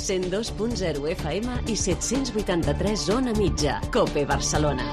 102.0 FM i 783 Ona Mitja. COPE Barcelona.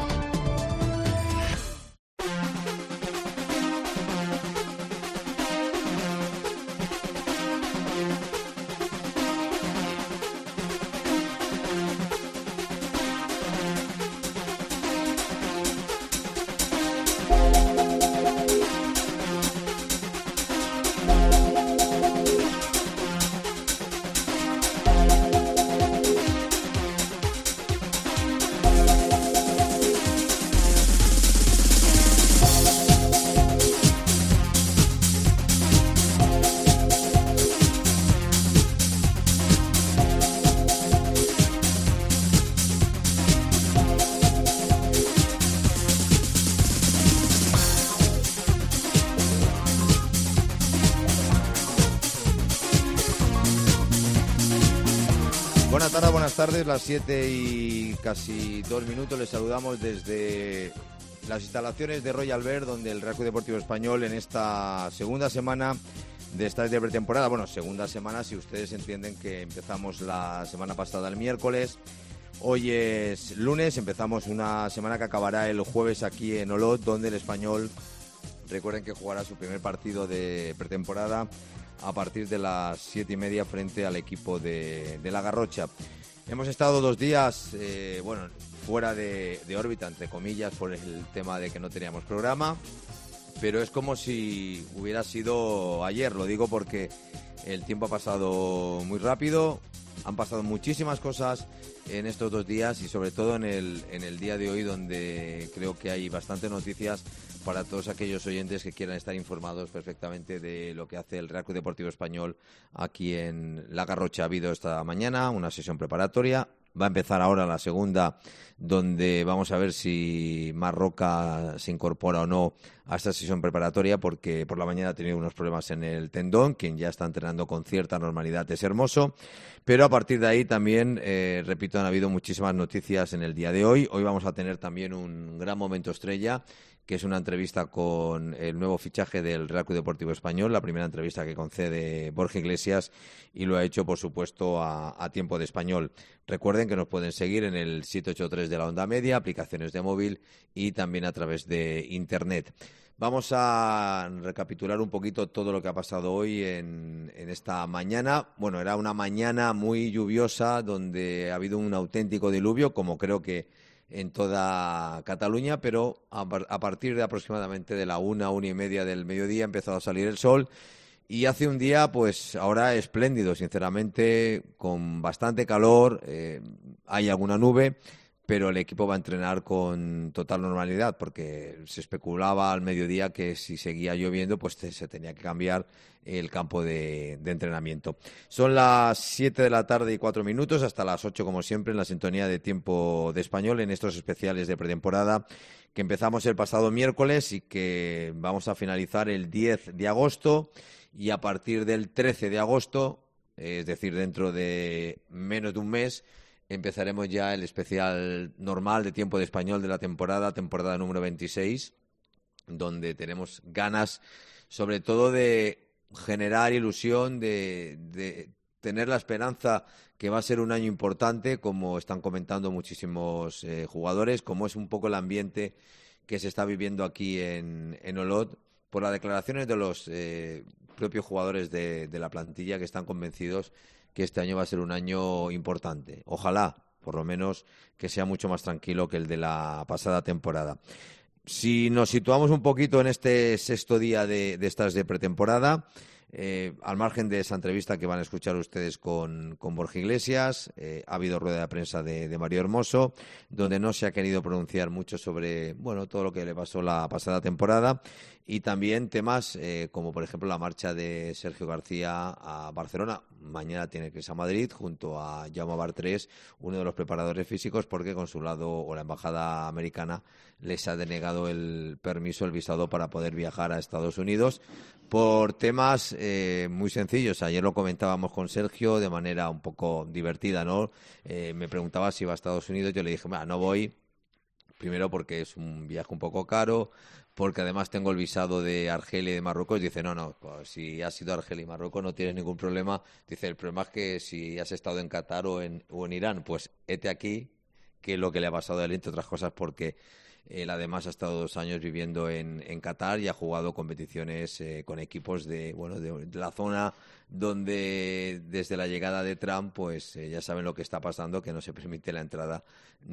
Buenas tardes, las 7 y casi 2 minutos. Les saludamos desde las instalaciones de Royal Bear, donde el Real Club Deportivo Español en esta segunda semana de esta de pretemporada, bueno, segunda semana si ustedes entienden que empezamos la semana pasada el miércoles. Hoy es lunes, empezamos una semana que acabará el jueves aquí en Olot, donde el Español, recuerden que jugará su primer partido de pretemporada a partir de las 7:30 frente al equipo de La Garrocha. Hemos estado 2 días, fuera de órbita, entre comillas, por el tema de que no teníamos programa, pero es como si hubiera sido ayer. Lo digo porque el tiempo ha pasado muy rápido, han pasado muchísimas cosas en estos 2 días y sobre todo en el día de hoy, donde creo que hay bastantes noticias para todos aquellos oyentes que quieran estar informados perfectamente de lo que hace el Real Club Deportivo Español aquí en La Garrocha. Ha habido esta mañana una sesión preparatoria. Va a empezar ahora la segunda, donde vamos a ver si Marroca se incorpora o no a esta sesión preparatoria, porque por la mañana ha tenido unos problemas en el tendón. Quien ya está entrenando con cierta normalidad es Hermoso. Pero a partir de ahí también, repito, han habido muchísimas noticias en el día de hoy. Hoy vamos a tener también un gran momento estrella, que es una entrevista con el nuevo fichaje del Real Club Deportivo Español, la primera entrevista que concede Borja Iglesias, y lo ha hecho, por supuesto, a tiempo de español. Recuerden que nos pueden seguir en el 783 de la onda media, aplicaciones de móvil y también a través de Internet. Vamos a recapitular un poquito todo lo que ha pasado hoy en esta mañana. Bueno, era una mañana muy lluviosa, donde ha habido un auténtico diluvio, como creo que en toda Cataluña, pero a partir de aproximadamente de la 1:30 del mediodía ha empezado a salir el sol y hace un día, pues ahora espléndido, sinceramente, con bastante calor. Hay alguna nube, pero el equipo va a entrenar con total normalidad, porque se especulaba al mediodía que si seguía lloviendo, pues se tenía que cambiar el campo de entrenamiento. Son las 7 de la tarde y 4 minutos, hasta las 8, como siempre, en la sintonía de Tiempo de Español, en estos especiales de pretemporada que empezamos el pasado miércoles y que vamos a finalizar el 10 de agosto. Y a partir del 13 de agosto, es decir, dentro de menos de un mes, empezaremos ya el especial normal de Tiempo de Español de la temporada número 26, donde tenemos ganas, sobre todo, de generar ilusión, de tener la esperanza que va a ser un año importante, como están comentando muchísimos jugadores, como es un poco el ambiente que se está viviendo aquí en Olot, por las declaraciones de los propios jugadores de la plantilla, que están convencidos que este año va a ser un año importante. Ojalá, por lo menos, que sea mucho más tranquilo que el de la pasada temporada. Si nos situamos un poquito en este sexto día de estas de pretemporada, al margen de esa entrevista que van a escuchar ustedes con Borja Iglesias, ha habido rueda de prensa de Mario Hermoso, donde no se ha querido pronunciar mucho sobre todo lo que le pasó la pasada temporada, y también temas como, por ejemplo, la marcha de Sergio García a Barcelona. Mañana tiene que irse a Madrid junto a Jaume Bartrés, uno de los preparadores físicos, porque consulado o la embajada americana les ha denegado el permiso, el visado para poder viajar a Estados Unidos por temas muy sencillos. Ayer lo comentábamos con Sergio de manera un poco divertida, ¿no? Me preguntaba si iba a Estados Unidos. Yo le dije, no voy Primero porque es un viaje un poco caro, porque además tengo el visado de Argelia y de Marruecos. Dice, no, pues si has ido a Argelia y Marruecos no tienes ningún problema. Dice, el problema es que si has estado en Qatar o en Irán, pues hete aquí, que es lo que le ha pasado a él, entre otras cosas, porque él además ha estado 2 años viviendo en Qatar y ha jugado competiciones con equipos de la zona donde desde la llegada de Trump pues ya saben lo que está pasando, que no se permite la entrada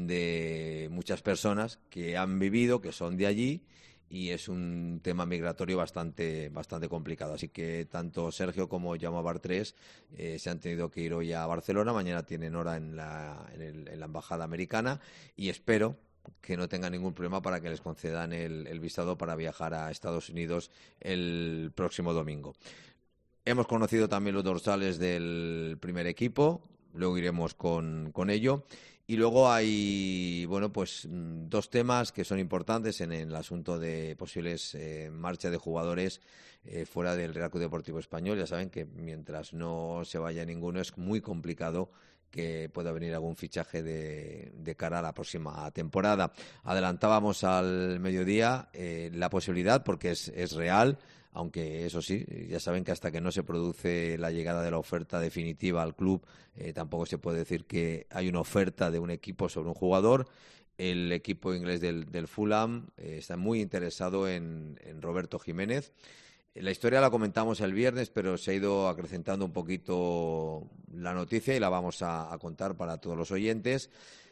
de muchas personas que han vivido, que son de allí, y es un tema migratorio bastante complicado. Así que tanto Sergio como Jaume Bartrés se han tenido que ir hoy a Barcelona. Mañana tienen hora en la embajada americana y espero que no tengan ningún problema para que les concedan el visado para viajar a Estados Unidos el próximo domingo. Hemos conocido también los dorsales del primer equipo, luego iremos con ello. Y luego hay, pues 2 temas que son importantes en el asunto de posibles marcha de jugadores fuera del Real Club Deportivo Español. Ya saben que mientras no se vaya ninguno es muy complicado que pueda venir algún fichaje de cara a la próxima temporada. Adelantábamos al mediodía la posibilidad, porque es real, aunque eso sí, ya saben que hasta que no se produce la llegada de la oferta definitiva al club, tampoco se puede decir que hay una oferta de un equipo sobre un jugador. El equipo inglés del Fulham está muy interesado en Roberto Jiménez. La historia la comentamos el viernes, pero se ha ido acrecentando un poquito la noticia y la vamos a contar para todos los oyentes.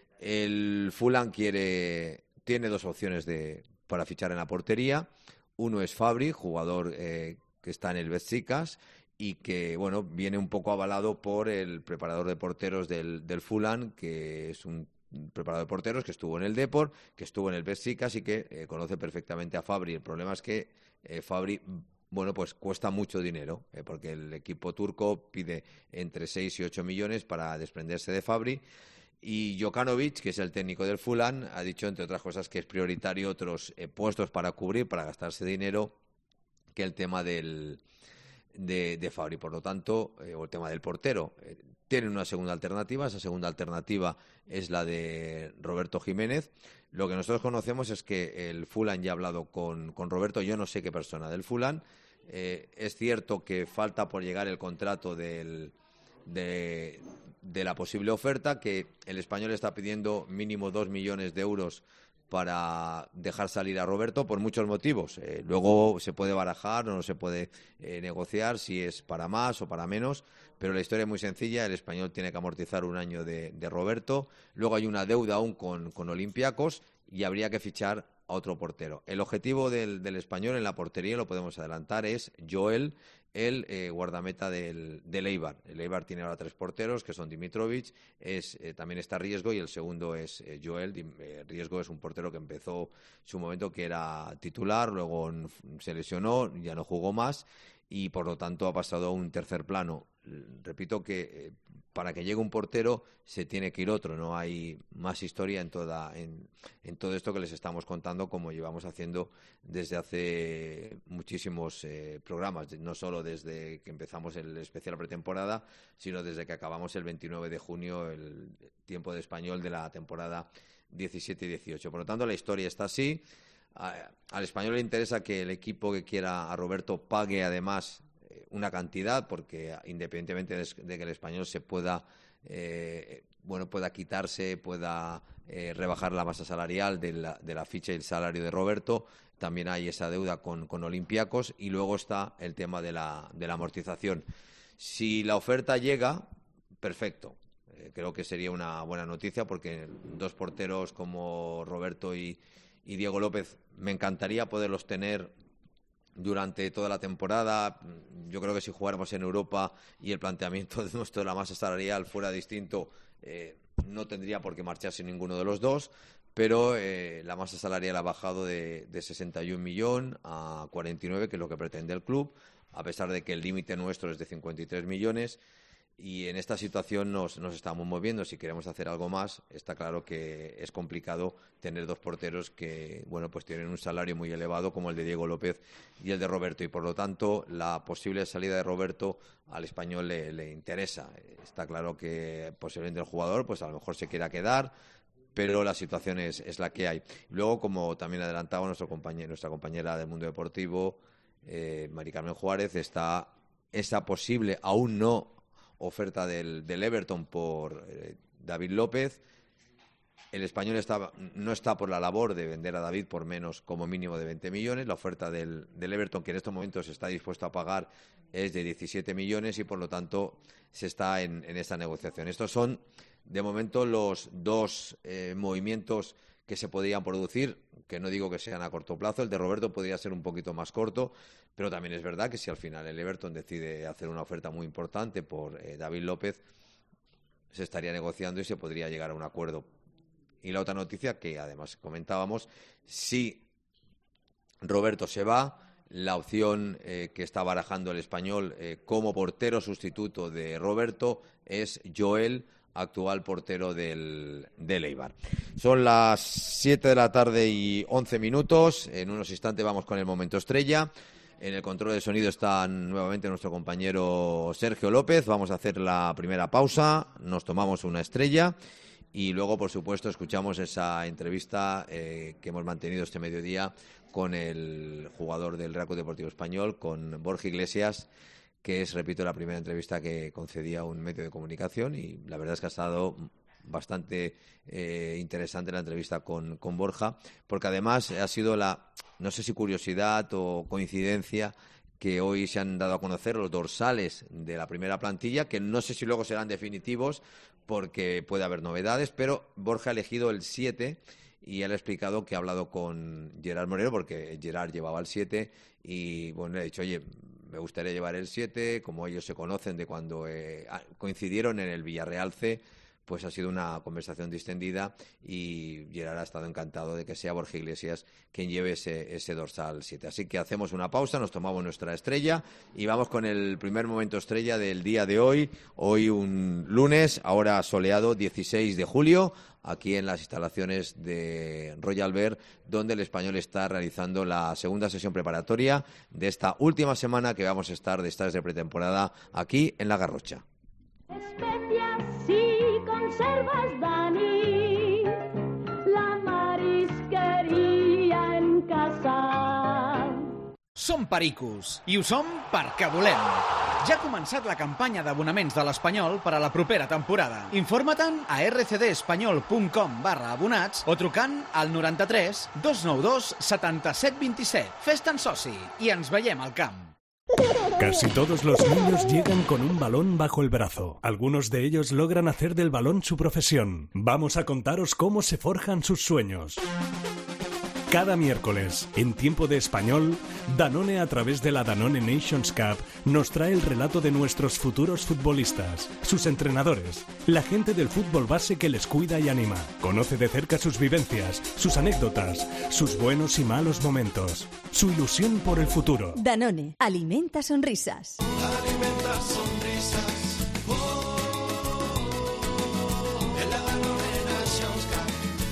El Fulham tiene 2 opciones para fichar en la portería. Uno es Fabri, jugador que está en el Beşiktaş y que viene un poco avalado por el preparador de porteros del Fulham, que es un preparador de porteros que estuvo en el Depor, que estuvo en el Beşiktaş y que conoce perfectamente a Fabri. El problema es que Fabri pues cuesta mucho dinero, porque el equipo turco pide entre 6 y 8 millones para desprenderse de Fabri. Y Jokanovic, que es el técnico del Fulham, ha dicho, entre otras cosas, que es prioritario otros puestos para cubrir, para gastarse dinero, que el tema de Fabri. Por lo tanto, o el tema del portero. Tienen una segunda alternativa. Esa segunda alternativa es la de Roberto Jiménez. Lo que nosotros conocemos es que el Fulham ya ha hablado con Roberto. Yo no sé qué persona del Fulham. Es cierto que falta por llegar el contrato de la posible oferta, que el Español está pidiendo mínimo 2 millones de euros para dejar salir a Roberto por muchos motivos. Luego se puede barajar o no se puede negociar si es para más o para menos, pero la historia es muy sencilla. El Español tiene que amortizar 1 año de Roberto. Luego hay una deuda aún con Olympiacos y habría que fichar a otro portero. El objetivo del Español en la portería, lo podemos adelantar, es Joel, el guardameta del Eibar. El Eibar tiene ahora 3 porteros, que son Dimitrovic, también está Riesgo y el segundo es Joel. Riesgo es un portero que empezó su momento que era titular, luego se lesionó, ya no jugó más y por lo tanto ha pasado a un tercer plano. Repito que para que llegue un portero se tiene que ir otro, no hay más historia en todo esto que les estamos contando, como llevamos haciendo desde hace muchísimos programas, no solo desde que empezamos el especial pretemporada, sino desde que acabamos el 29 de junio el tiempo de Español de la temporada 17 y 18. Por lo tanto, la historia está así. Al Español le interesa que el equipo que quiera a Roberto pague además una cantidad, porque independientemente de que el Español se pueda quitarse, pueda rebajar la masa salarial de la ficha y el salario de Roberto, también hay esa deuda con Olympiacos y luego está el tema de la amortización. Si la oferta llega, perfecto. Creo que sería una buena noticia, porque 2 porteros como Roberto y Diego López me encantaría poderlos tener durante toda la temporada. Yo creo que si jugáramos en Europa y el planteamiento de nuestro de la masa salarial fuera distinto, no tendría por qué marcharse ninguno de los 2, pero la masa salarial ha bajado de 61 millones a 49, que es lo que pretende el club, a pesar de que el límite nuestro es de 53 millones. Y en esta situación nos estamos moviendo. Si queremos hacer algo más, está claro que es complicado tener 2 porteros que pues tienen un salario muy elevado, como el de Diego López y el de Roberto, y por lo tanto la posible salida de Roberto al Español le interesa. Está claro que posiblemente el jugador pues a lo mejor se quiera quedar, pero la situación es la que hay. Luego, como también adelantaba nuestra compañera del mundo deportivo, Mari Carmen Juárez, está esa posible, aún no, oferta del Everton por David López. El Español no está por la labor de vender a David por menos, como mínimo, de 20 millones. La oferta del Everton, que en estos momentos está dispuesto a pagar, es de 17 millones y, por lo tanto, se está en esta negociación. Estos son, de momento, los dos movimientos que se podrían producir, que no digo que sean a corto plazo. El de Roberto podría ser un poquito más corto, pero también es verdad que si al final el Everton decide hacer una oferta muy importante por David López, se estaría negociando y se podría llegar a un acuerdo. Y la otra noticia, que además comentábamos, si Roberto se va, la opción que está barajando el Español como portero sustituto de Roberto es Joel, actual portero del Eibar. Son las 7 de la tarde y 11 minutos. En unos instantes vamos con el momento estrella. En el control de sonido está nuevamente nuestro compañero Sergio López. Vamos a hacer la primera pausa, nos tomamos una estrella y luego, por supuesto, escuchamos esa entrevista que hemos mantenido este mediodía con el jugador del Real Club Deportivo Español, con Borja Iglesias, que es, repito, la primera entrevista que concedía un medio de comunicación, y la verdad es que ha estado bastante interesante la entrevista con Borja, porque además ha sido no sé si curiosidad o coincidencia, que hoy se han dado a conocer los dorsales de la primera plantilla, que no sé si luego serán definitivos porque puede haber novedades, pero Borja ha elegido el 7 y él ha explicado que ha hablado con Gerard Moreno, porque Gerard llevaba el 7 y bueno, le ha dicho, oye, me gustaría llevar el 7, como ellos se conocen de cuando coincidieron en el Villarreal C, pues ha sido una conversación distendida y Gerard ha estado encantado de que sea Borja Iglesias quien lleve ese dorsal 7. Así que hacemos una pausa, nos tomamos nuestra estrella y vamos con el primer momento estrella del día de hoy. Hoy un lunes, ahora soleado, 16 de julio, aquí en las instalaciones de Royal Bear, donde el Español está realizando la segunda sesión preparatoria de esta última semana que vamos a estar de pretemporada aquí en La Garrocha. Especias y conservas, Dani, la marisqueria en casa. Som Pericos i ho som perquè volem. Ja ha començat la campanya d'abonaments de l'Espanyol per a la propera temporada. Informa-te'n a rcdespanyol.com/abonats o trucant al 93 292 77 27. Fes-te'n soci i ens veiem al camp. Casi todos los niños llegan con un balón bajo el brazo. Algunos de ellos logran hacer del balón su profesión. Vamos a contaros cómo se forjan sus sueños. Cada miércoles, en Tiempo de Español, Danone, a través de la Danone Nations Cup, nos trae el relato de nuestros futuros futbolistas, sus entrenadores, la gente del fútbol base que les cuida y anima. Conoce de cerca sus vivencias, sus anécdotas, sus buenos y malos momentos, su ilusión por el futuro. Danone, alimenta sonrisas. Alimenta sonrisas. En la Danone Nations Cup.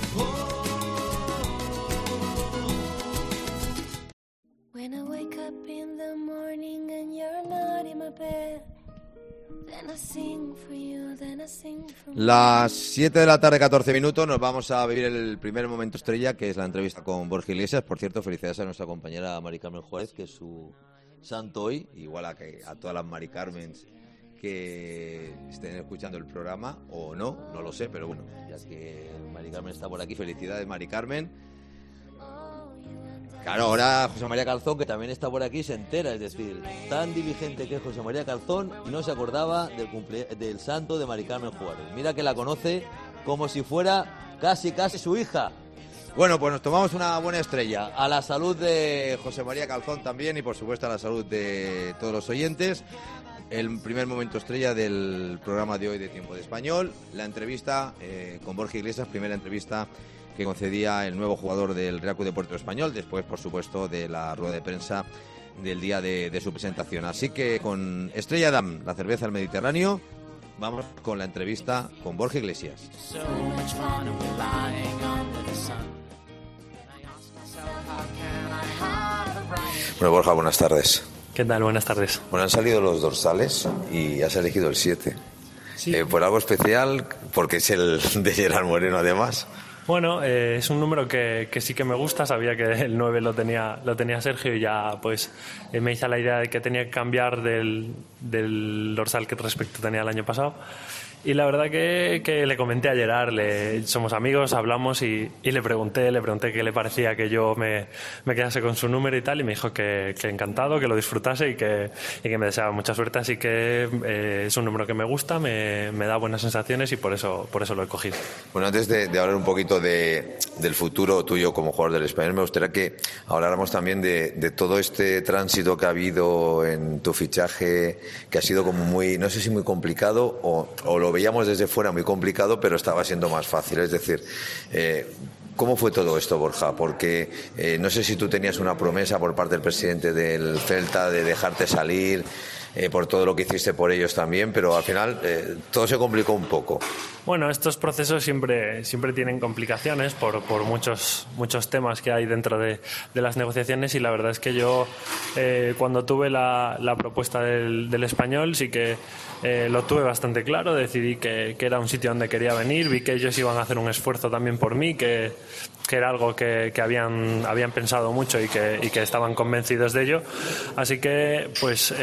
When I wake up in the morning and you're not in my bed, then I sing for you, then I sing for me. Las 7 de la tarde, 14 minutos, nos vamos a vivir el primer momento estrella, que es la entrevista con Borja Iglesias. Por cierto, felicidades a nuestra compañera Mari Carmen Juárez, que es su santo hoy, igual a todas las Mari Carmens que estén escuchando el programa, o no lo sé, pero bueno, ya que Mari Carmen está por aquí, felicidades, Mari Carmen. Claro, ahora José María Calzón, que también está por aquí, se entera, es decir, tan diligente que es José María Calzón, no se acordaba del santo de Mari Carmen Juárez. Mira que la conoce como si fuera casi su hija. Bueno, pues nos tomamos una buena estrella. A la salud de José María Calzón también y, por supuesto, a la salud de todos los oyentes. El primer momento estrella del programa de hoy de Tiempo de Español, la entrevista con Borja Iglesias, primera entrevista que concedía el nuevo jugador del Real Club Deportivo Español, después, por supuesto, de la rueda de prensa del día de su presentación. Así que con Estrella Damm, la cerveza del Mediterráneo, vamos con la entrevista con Borja Iglesias. Bueno, Borja, buenas tardes. ¿Qué tal? Buenas tardes. Bueno, han salido los dorsales y has elegido el 7. Sí. ¿Por algo especial? Porque es el de Gerard Moreno, además. Bueno, es un número que sí que me gusta. Sabía que el 9 lo tenía Sergio y ya pues me hice la idea de que tenía que cambiar del dorsal que respecto tenía el año pasado. Y la verdad que le comenté a Gerard, somos amigos, hablamos y le pregunté qué le parecía que yo me quedase con su número y tal, y me dijo que encantado, que lo disfrutase y que me deseaba mucha suerte, así que es un número que me gusta, me da buenas sensaciones y por eso lo he cogido. Bueno, antes de hablar un poquito del futuro tuyo como jugador del Español, me gustaría que habláramos también de todo este tránsito que ha habido en tu fichaje, que ha sido como muy, no sé si muy complicado o lo veíamos desde fuera muy complicado, pero estaba siendo más fácil. Es decir, ¿cómo fue todo esto, Borja? Porque no sé si tú tenías una promesa por parte del presidente del Celta de dejarte salir, por todo lo que hiciste por ellos también, pero al final todo se complicó un poco. Bueno, estos procesos siempre tienen complicaciones por muchos temas que hay dentro de las negociaciones, y la verdad es que yo cuando tuve la propuesta del Español sí que lo tuve bastante claro, decidí que era un sitio donde quería venir, vi que ellos iban a hacer un esfuerzo también por mí, que era algo que habían pensado mucho y que estaban convencidos de ello, así que pues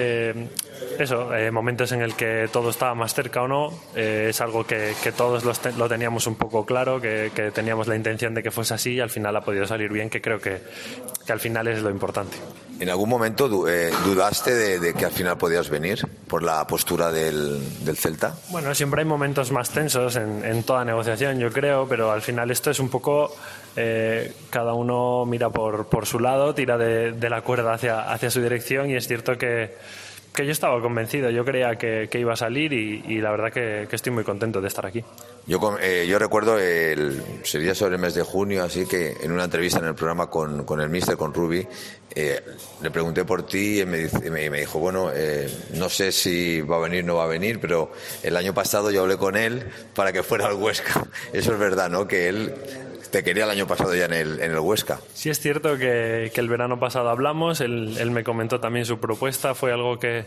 momentos en el que todo estaba más cerca o no, es algo que todos lo teníamos un poco claro, que teníamos la intención de que fuese así, y al final ha podido salir bien, que creo que al final es lo importante. ¿En algún momento dudaste de que al final podías venir por la postura del Celta? Bueno, siempre hay momentos más tensos en toda negociación, yo creo, pero al final esto es un poco cada uno mira por su lado, tira de la cuerda hacia su dirección, y es cierto que yo estaba convencido, yo creía que iba a salir y la verdad que estoy muy contento de estar aquí. Yo recuerdo, sería sobre el mes de junio, así que en una entrevista en el programa con el míster, con Rubi, le pregunté por ti y me dijo, bueno, no sé si va a venir o no va a venir, pero el año pasado yo hablé con él para que fuera al Huesca. Eso es verdad, ¿no? Que él te quería el año pasado ya en el Huesca. Sí, es cierto que el verano pasado hablamos, él me comentó también su propuesta, fue algo que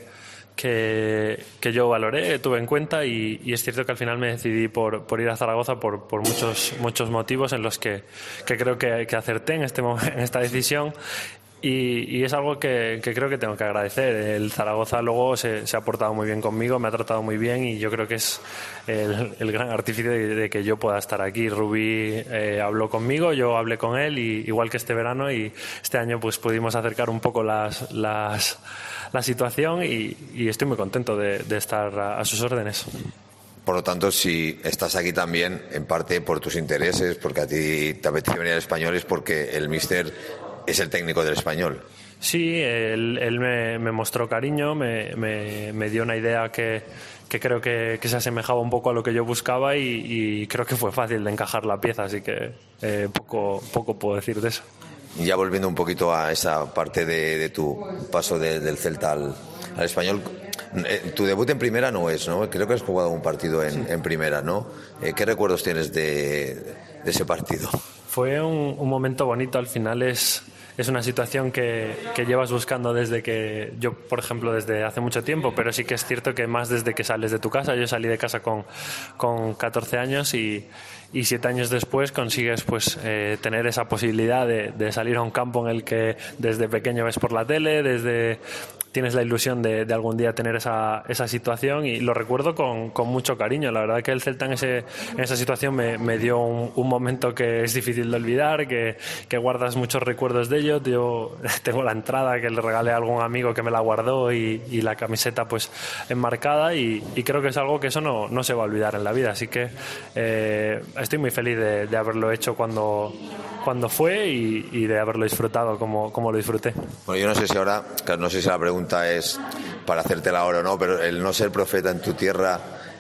yo valoré, tuve en cuenta, y es cierto que al final me decidí por ir a Zaragoza por muchos motivos en los que creo que acerté en esta decisión. Y es algo que creo que tengo que agradecer. El Zaragoza luego se ha portado muy bien conmigo, me ha tratado muy bien, y yo creo que es el gran artífice de que yo pueda estar aquí. Rubí habló conmigo, yo hablé con él, y igual que este verano, y este año pues pudimos acercar un poco la situación, y estoy muy contento de estar a sus órdenes. Por lo tanto, si estás aquí también, en parte por tus intereses, porque a ti te apetece venir al Español, es porque el míster es el técnico del Español. Sí, él me mostró cariño, me dio una idea que creo que se asemejaba un poco a lo que yo buscaba, y creo que fue fácil de encajar la pieza, así que poco puedo decir de eso. Ya volviendo un poquito a esa parte de tu paso del Celta al Español, tu debut en primera no es, ¿no? Creo que has jugado un partido en primera, ¿no? ¿Qué recuerdos tienes de ese partido? Fue un momento bonito, al final es una situación que llevas buscando desde que yo, por ejemplo, desde hace mucho tiempo, pero sí que es cierto que más desde que sales de tu casa. Yo salí de casa con 14 años y 7 años después consigues pues tener esa posibilidad de salir a un campo en el que desde pequeño ves por la tele, tienes la ilusión de algún día tener esa situación, y lo recuerdo con mucho cariño. La verdad que el Celta en esa situación me dio un momento que es difícil de olvidar, que guardas muchos recuerdos de ello. Yo tengo la entrada que le regalé a algún amigo que me la guardó, y la camiseta pues enmarcada, y creo que es algo que eso no se va a olvidar en la vida, así que estoy muy feliz de haberlo hecho cuando fue, y de haberlo disfrutado como lo disfruté. Bueno, yo no sé si ahora, claro, no sé si la pregunta es para hacértela ahora o no, pero el no ser profeta en tu tierra,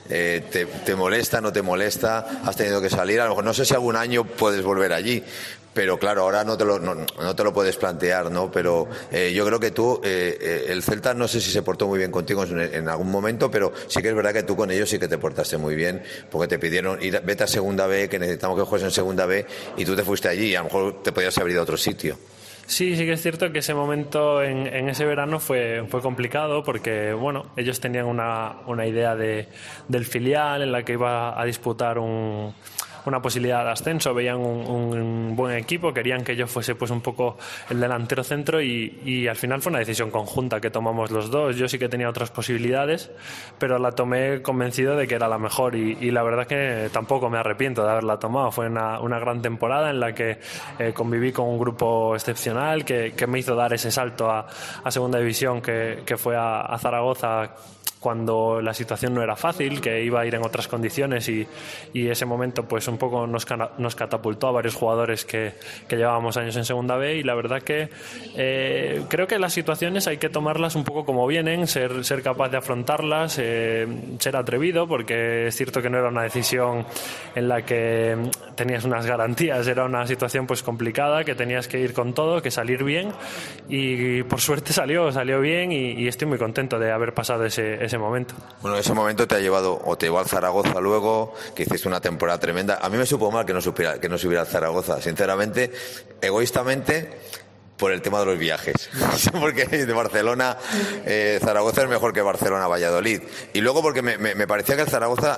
¿te molesta, no te molesta? ¿Has tenido que salir? A lo mejor no sé si algún año puedes volver allí, pero claro, ahora no te lo puedes plantear, ¿no? Pero yo creo que tú, el Celta no sé si se portó muy bien contigo en algún momento, pero sí que es verdad que tú con ellos sí que te portaste muy bien, porque te pidieron vete a Segunda B, que necesitamos que juegues en Segunda B, y tú te fuiste allí, y a lo mejor te podías haber ido a otro sitio. Sí que es cierto que ese momento en ese verano fue complicado, porque bueno, ellos tenían una idea del filial en la que iba a disputar un una posibilidad de ascenso, veían un buen equipo, querían que yo fuese pues un poco el delantero centro y al final fue una decisión conjunta que tomamos los dos. Yo sí que tenía otras posibilidades, pero la tomé convencido de que era la mejor y la verdad que tampoco me arrepiento de haberla tomado. Fue una gran temporada en la que conviví con un grupo excepcional que me hizo dar ese salto a segunda división que fue a Zaragoza cuando la situación no era fácil, que iba a ir en otras condiciones y ese momento pues un poco nos catapultó a varios jugadores que llevábamos años en segunda B y la verdad que creo que las situaciones hay que tomarlas un poco como vienen, ser capaz de afrontarlas, ser atrevido, porque es cierto que no era una decisión en la que tenías unas garantías, era una situación pues complicada, que tenías que ir con todo, que salir bien y por suerte salió bien y estoy muy contento de haber pasado ese momento. Bueno, ese momento te ha llevado o te llevó al Zaragoza luego, que hiciste una temporada tremenda. A mí me supo mal que no subiera al Zaragoza, sinceramente, egoístamente, por el tema de los viajes. Porque de Barcelona, Zaragoza es mejor que Barcelona-Valladolid. Y luego porque me parecía que el Zaragoza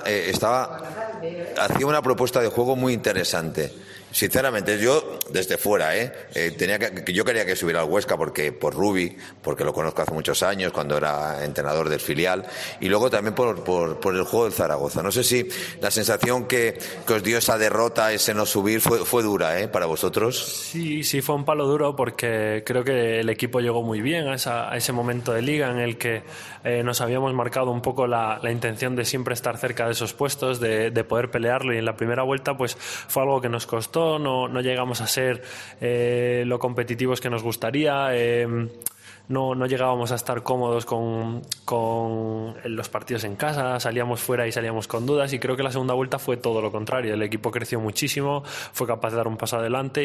hacía una propuesta de juego muy interesante. Sinceramente, yo desde fuera, yo quería que subiera al Huesca por Rubi, porque lo conozco hace muchos años, cuando era entrenador del filial, y luego también por el juego del Zaragoza. No sé si la sensación que os dio esa derrota, ese no subir, fue dura, para vosotros. Sí, fue un palo duro porque creo que el equipo llegó muy bien a ese momento de liga en el que nos habíamos marcado un poco la intención de siempre estar cerca de esos puestos, de poder pelearlo, y en la primera vuelta pues fue algo que nos costó. No llegamos a ser lo competitivos que nos gustaría, no llegábamos a estar cómodos con los partidos en casa, salíamos fuera y salíamos con dudas, y creo que la segunda vuelta fue todo lo contrario. El equipo creció muchísimo, fue capaz de dar un paso adelante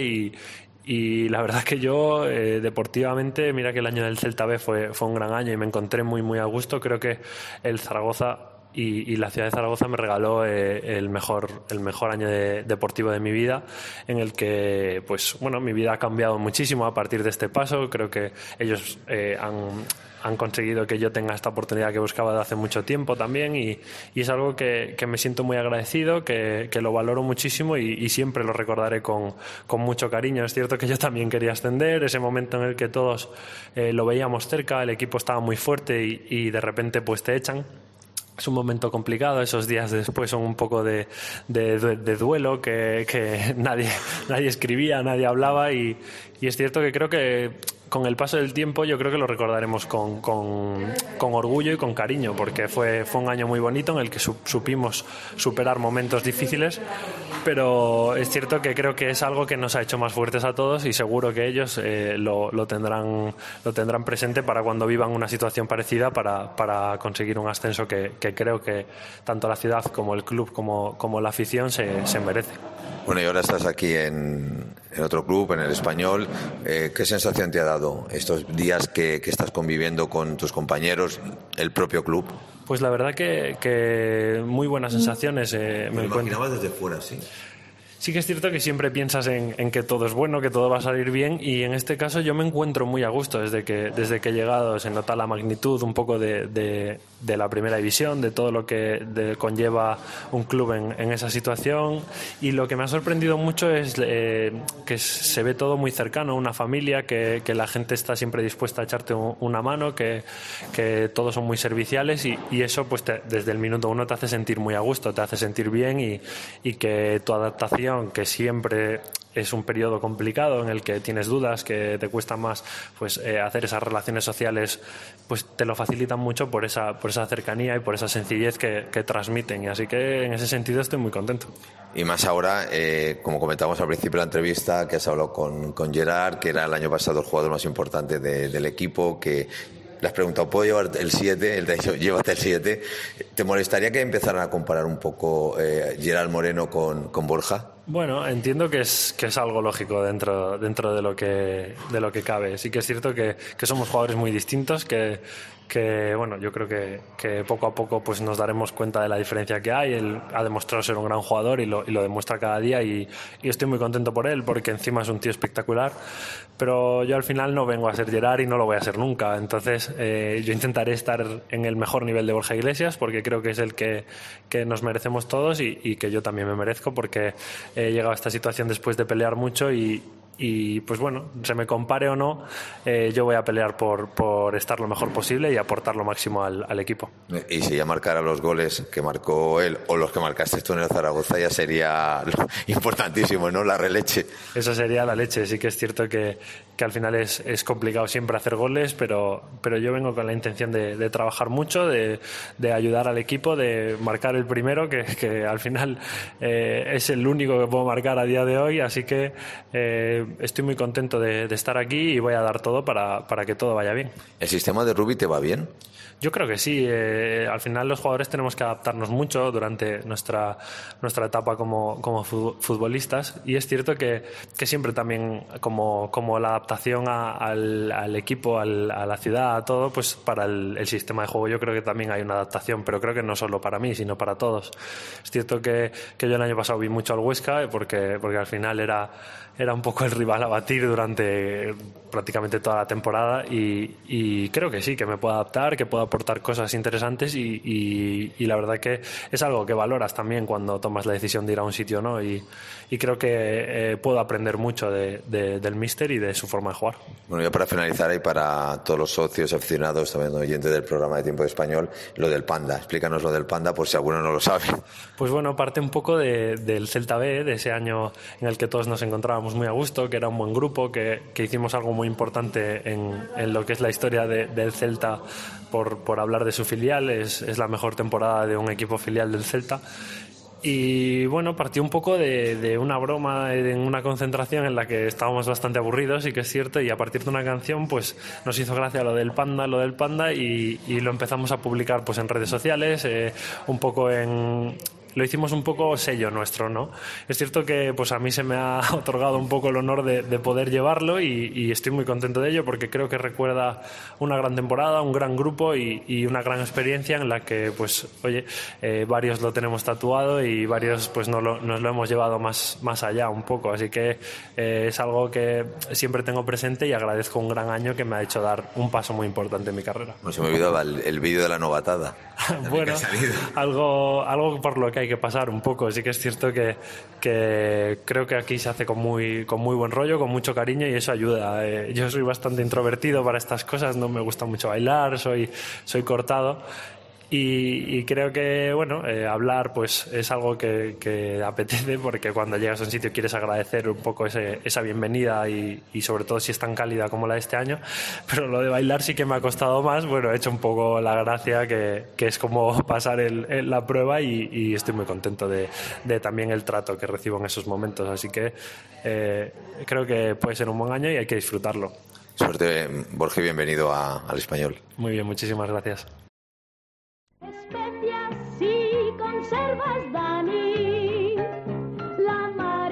y la verdad que yo deportivamente, mira que el año del Celta B fue un gran año y me encontré muy muy a gusto. Creo que el Zaragoza y la ciudad de Zaragoza me regaló el mejor año deportivo de mi vida, en el que pues bueno, mi vida ha cambiado muchísimo a partir de este paso. Creo que ellos han conseguido que yo tenga esta oportunidad que buscaba de hace mucho tiempo también, y es algo que me siento muy agradecido, que lo valoro muchísimo y siempre lo recordaré con mucho cariño. Es cierto que yo también quería ascender, ese momento en el que todos lo veíamos cerca, el equipo estaba muy fuerte y de repente pues te echan. Es un momento complicado, esos días después son un poco de duelo, que nadie escribía, nadie hablaba, y es cierto que creo que con el paso del tiempo yo creo que lo recordaremos con orgullo y con cariño, porque fue un año muy bonito en el que supimos superar momentos difíciles, pero es cierto que creo que es algo que nos ha hecho más fuertes a todos, y seguro que ellos lo tendrán presente para cuando vivan una situación parecida, para conseguir un ascenso que creo que tanto la ciudad como el club como la afición se merece. Bueno, y ahora estás aquí en otro club, en el Español. ¿Qué sensación te ha dado estos días que estás conviviendo con tus compañeros, el propio club? Pues la verdad que muy buenas sensaciones. Me imaginabas desde fuera, sí. Sí que es cierto que siempre piensas en que todo es bueno, que todo va a salir bien, y en este caso yo me encuentro muy a gusto. Desde que he llegado se nota la magnitud un poco de la primera división, de todo lo que conlleva un club en esa situación, y lo que me ha sorprendido mucho es que se ve todo muy cercano, una familia, que la gente está siempre dispuesta a echarte una mano, que todos son muy serviciales, y eso pues desde el minuto uno te hace sentir muy a gusto, te hace sentir bien, y que tu adaptación, que siempre es un periodo complicado en el que tienes dudas, que te cuesta más pues hacer esas relaciones sociales, pues te lo facilitan mucho por esa cercanía y por esa sencillez que transmiten, y así que en ese sentido estoy muy contento. Y más ahora, como comentamos al principio de la entrevista, que has hablado con Gerard, que era el año pasado el jugador más importante del equipo, que le has preguntado, ¿puedo llevar el 7? Él te ha dicho, llévate el 7. ¿Te molestaría que empezaran a comparar un poco Gerard Moreno con Borja? Bueno, entiendo que es algo lógico dentro de lo que cabe. Sí que es cierto que somos jugadores muy distintos, que bueno, yo creo que poco a poco pues nos daremos cuenta de la diferencia que hay. Él ha demostrado ser un gran jugador y lo demuestra cada día y estoy muy contento por él, porque encima es un tío espectacular. Pero yo al final no vengo a ser Gerard y no lo voy a ser nunca. Entonces yo intentaré estar en el mejor nivel de Borja Iglesias, porque creo que es el que nos merecemos todos y que yo también me merezco, porque he llegado a esta situación después de pelear mucho y pues bueno, se me compare o no, yo voy a pelear por estar lo mejor posible y aportar lo máximo al equipo. Y si ya marcara los goles que marcó él o los que marcaste tú en el Zaragoza, ya sería importantísimo, ¿no? La releche. Eso sería la leche. Sí que es cierto que al final es complicado siempre hacer goles, pero yo vengo con la intención de trabajar mucho, de ayudar al equipo, de marcar el primero, que al final es el único que puedo marcar a día de hoy, así que estoy muy contento de estar aquí y voy a dar todo para que todo vaya bien. ¿El sistema de Rubi te va bien? Yo creo que sí. Al final los jugadores tenemos que adaptarnos mucho durante nuestra etapa como futbolistas, y es cierto que siempre también como la adaptación al equipo, a la ciudad, a todo, pues para el sistema de juego yo creo que también hay una adaptación, pero creo que no solo para mí, sino para todos. Es cierto que yo el año pasado vi mucho al Huesca porque al final era un poco el rival a batir durante prácticamente toda la temporada y creo que sí, que me puedo adaptar, que puedo aportar cosas interesantes y la verdad que es algo que valoras también cuando tomas la decisión de ir a un sitio, ¿no? Y creo que puedo aprender mucho del míster y de su forma de jugar. Bueno, ya para finalizar y para todos los socios, aficionados, también oyentes del programa de Tiempo de Español, lo del Panda. Explícanos lo del Panda por si alguno no lo sabe. Pues bueno, parte un poco del Celta B, de ese año en el que todos nos encontrábamos muy a gusto, que era un buen grupo, que hicimos algo muy importante en lo que es la historia del Celta por hablar de su filial. Es la mejor temporada de un equipo filial del Celta. Y bueno, partió un poco de una broma en una concentración en la que estábamos bastante aburridos, y que es cierto, y a partir de una canción pues nos hizo gracia lo del Panda y lo empezamos a publicar pues en redes sociales, un poco lo hicimos un poco sello nuestro, ¿no? Es cierto que pues a mí se me ha otorgado un poco el honor de poder llevarlo y estoy muy contento de ello, porque creo que recuerda una gran temporada, un gran grupo y una gran experiencia en la que pues oye, varios lo tenemos tatuado y varios pues nos lo hemos llevado más allá un poco, así que es algo que siempre tengo presente y agradezco un gran año que me ha hecho dar un paso muy importante en mi carrera. No se me olvidaba el vídeo de la novatada. Bueno, algo por lo que hay que pasar un poco. Sí que es cierto que creo que aquí se hace con muy buen rollo, con mucho cariño, y eso ayuda. Yo soy bastante introvertido para estas cosas, no me gusta mucho bailar, soy cortado. Y creo que, bueno, hablar pues es algo que apetece, porque cuando llegas a un sitio quieres agradecer un poco esa bienvenida y sobre todo si es tan cálida como la de este año. Pero lo de bailar sí que me ha costado más. Bueno, he hecho un poco la gracia, que es como pasar la prueba y estoy muy contento de también el trato que recibo en esos momentos. Así que creo que puede ser un buen año y hay que disfrutarlo. Suerte, Borja, bienvenido al Español. Muy bien, muchísimas gracias. Especias y conservas, Dani, la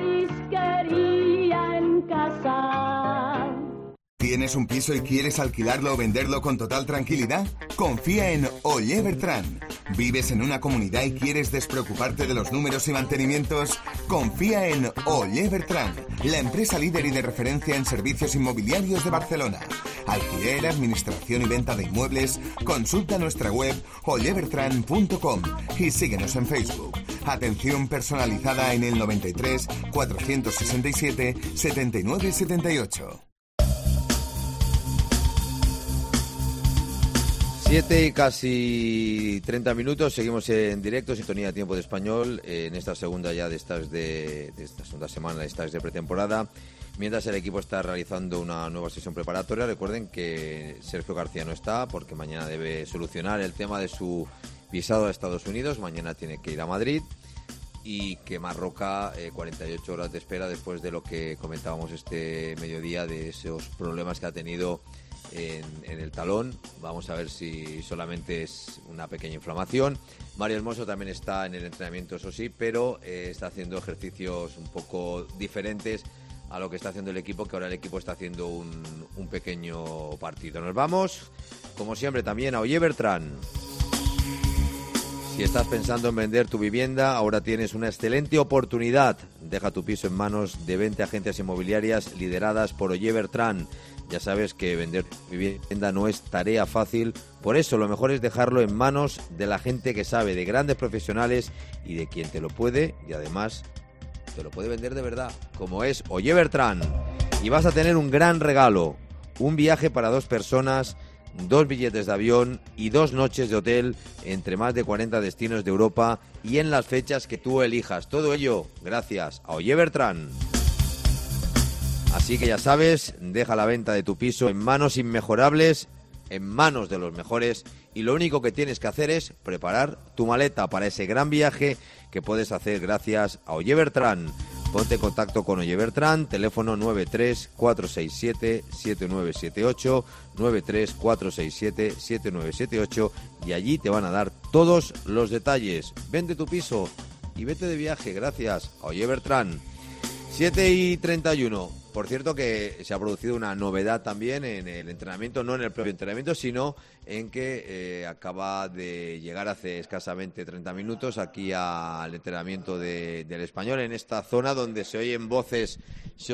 marisquería en casa. ¿Tienes un piso y quieres alquilarlo o venderlo con total tranquilidad? Confía en Oller Bertran. ¿Vives en una comunidad y quieres despreocuparte de los números y mantenimientos? Confía en Oller Bertran, la empresa líder y de referencia en servicios inmobiliarios de Barcelona. Alquiler, administración y venta de inmuebles. Consulta nuestra web ollerbertran.com y síguenos en Facebook. Atención personalizada en el 93 467 79 78. 7 y casi 30 minutos, seguimos en directo, sintonía de Tiempo de Español, en esta segunda ya de esta segunda semana de estas de pretemporada, mientras el equipo está realizando una nueva sesión preparatoria. Recuerden que Sergio García no está porque mañana debe solucionar el tema de su visado a Estados Unidos, mañana tiene que ir a Madrid, y que Marroca 48 horas de espera después de lo que comentábamos este mediodía, de esos problemas que ha tenido en el talón. Vamos a ver si solamente es una pequeña inflamación. Mario Hermoso también está en el entrenamiento, eso sí, pero está haciendo ejercicios un poco diferentes a lo que está haciendo el equipo, que ahora el equipo está haciendo un pequeño partido. Nos vamos, como siempre, también a Ollé Bertrán. Si estás pensando en vender tu vivienda, ahora tienes una excelente oportunidad. Deja tu piso en manos de 20 agencias inmobiliarias lideradas por Ollé Bertrán. Ya sabes que vender tu vivienda no es tarea fácil, por eso lo mejor es dejarlo en manos de la gente que sabe, de grandes profesionales y de quien te lo puede, y además te lo puede vender de verdad, como es Ollé Bertrán. Y vas a tener un gran regalo, un viaje para 2 personas, 2 billetes de avión y 2 noches de hotel entre más de 40 destinos de Europa y en las fechas que tú elijas. Todo ello gracias a Ollé Bertrán. Así que ya sabes, deja la venta de tu piso en manos inmejorables, en manos de los mejores, y lo único que tienes que hacer es preparar tu maleta para ese gran viaje que puedes hacer gracias a Ollé Bertrán. Ponte en contacto con Ollé Bertrán, teléfono 93-467-7978, 93-467-7978, y allí te van a dar todos los detalles. Vende tu piso y vete de viaje gracias a Ollé Bertrán. 7:31. Por cierto que se ha producido una novedad también en el entrenamiento, no en el propio entrenamiento, sino en que acaba de llegar hace escasamente 30 minutos aquí al entrenamiento del Español, en esta zona donde se oyen voces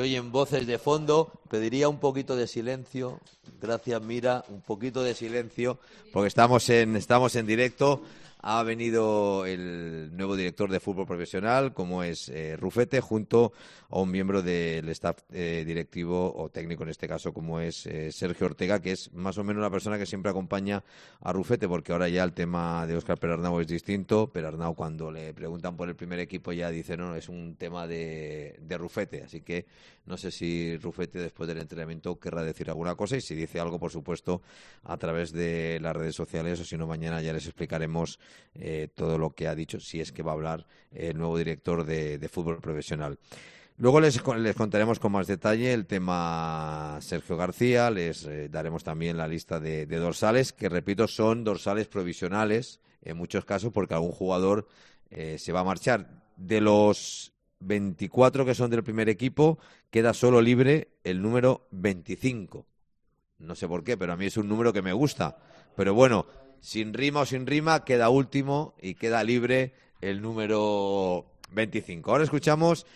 de fondo. Pediría un poquito de silencio. Gracias, Mira, un poquito de silencio, porque estamos en directo. Ha venido el nuevo director de fútbol profesional, como es Rufete, junto a un miembro del staff directivo o técnico, en este caso, como es Sergio Ortega, que es más o menos la persona que siempre acompaña a Rufete, porque ahora ya el tema de Óscar Perarnau es distinto. Perarnau, cuando le preguntan por el primer equipo, ya dice, no, es un tema de Rufete. Así que no sé si Rufete, después del entrenamiento, querrá decir alguna cosa, y si dice algo, por supuesto, a través de las redes sociales, o si no, mañana ya les explicaremos todo lo que ha dicho, si es que va a hablar el nuevo director de fútbol profesional. Luego les contaremos con más detalle el tema Sergio García, les daremos también la lista de dorsales, que repito, son dorsales provisionales en muchos casos, porque algún jugador se va a marchar. De los 24 que son del primer equipo, queda solo libre el número 25. No sé por qué, pero a mí es un número que me gusta. Pero bueno, sin rima o sin rima, queda último y queda libre el número 25. Ahora escuchamos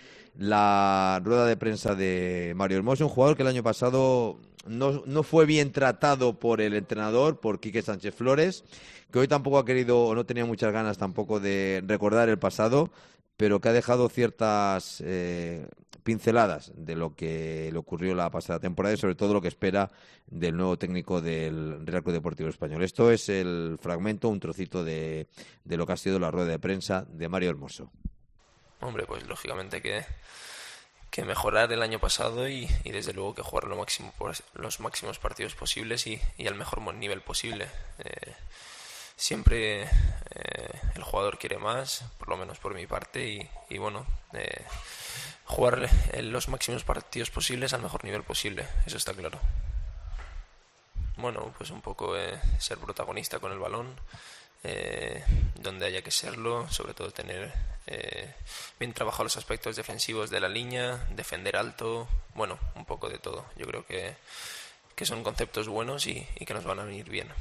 la rueda de prensa de Mario Hermoso, un jugador que el año pasado no fue bien tratado por el entrenador, por Quique Sánchez Flores, que hoy tampoco ha querido o no tenía muchas ganas tampoco de recordar el pasado, pero que ha dejado ciertas pinceladas de lo que le ocurrió la pasada temporada y sobre todo lo que espera del nuevo técnico del Real Club Deportivo Español. Esto es el fragmento, un trocito de lo que ha sido la rueda de prensa de Mario Hermoso. Hombre, pues lógicamente que mejorar el año pasado y desde luego que jugar los máximos partidos posibles y al mejor nivel posible. Siempre el jugador quiere más, por lo menos por mi parte, y bueno, jugar los máximos partidos posibles al mejor nivel posible, eso está claro. Bueno, pues un poco ser protagonista con el balón, donde haya que serlo, sobre todo tener bien trabajados los aspectos defensivos de la línea, defender alto, bueno, un poco de todo. Yo creo que son conceptos buenos y que nos van a venir bien.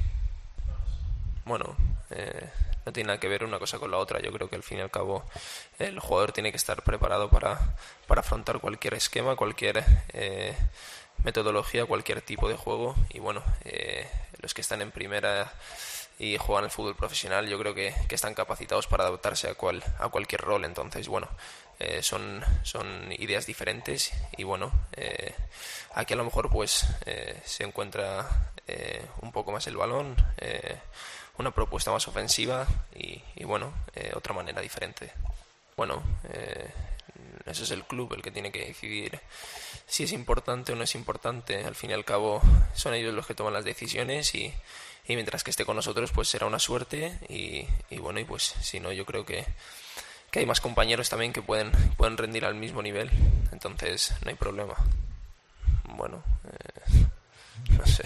Bueno, no tiene nada que ver una cosa con la otra. Yo creo que al fin y al cabo el jugador tiene que estar preparado para afrontar cualquier esquema, cualquier metodología, cualquier tipo de juego. Y bueno, los que están en primera y juegan el fútbol profesional, yo creo que están capacitados para adaptarse a cualquier rol. Entonces, bueno, son ideas diferentes y bueno, aquí a lo mejor pues se encuentra un poco más el balón, una propuesta más ofensiva y bueno, otra manera diferente. Bueno, eso es el club el que tiene que decidir si es importante o no es importante. Al fin y al cabo son ellos los que toman las decisiones y mientras que esté con nosotros pues será una suerte y bueno, y pues si no, yo creo que hay más compañeros también que pueden rendir al mismo nivel, entonces no hay problema. Bueno, no sé.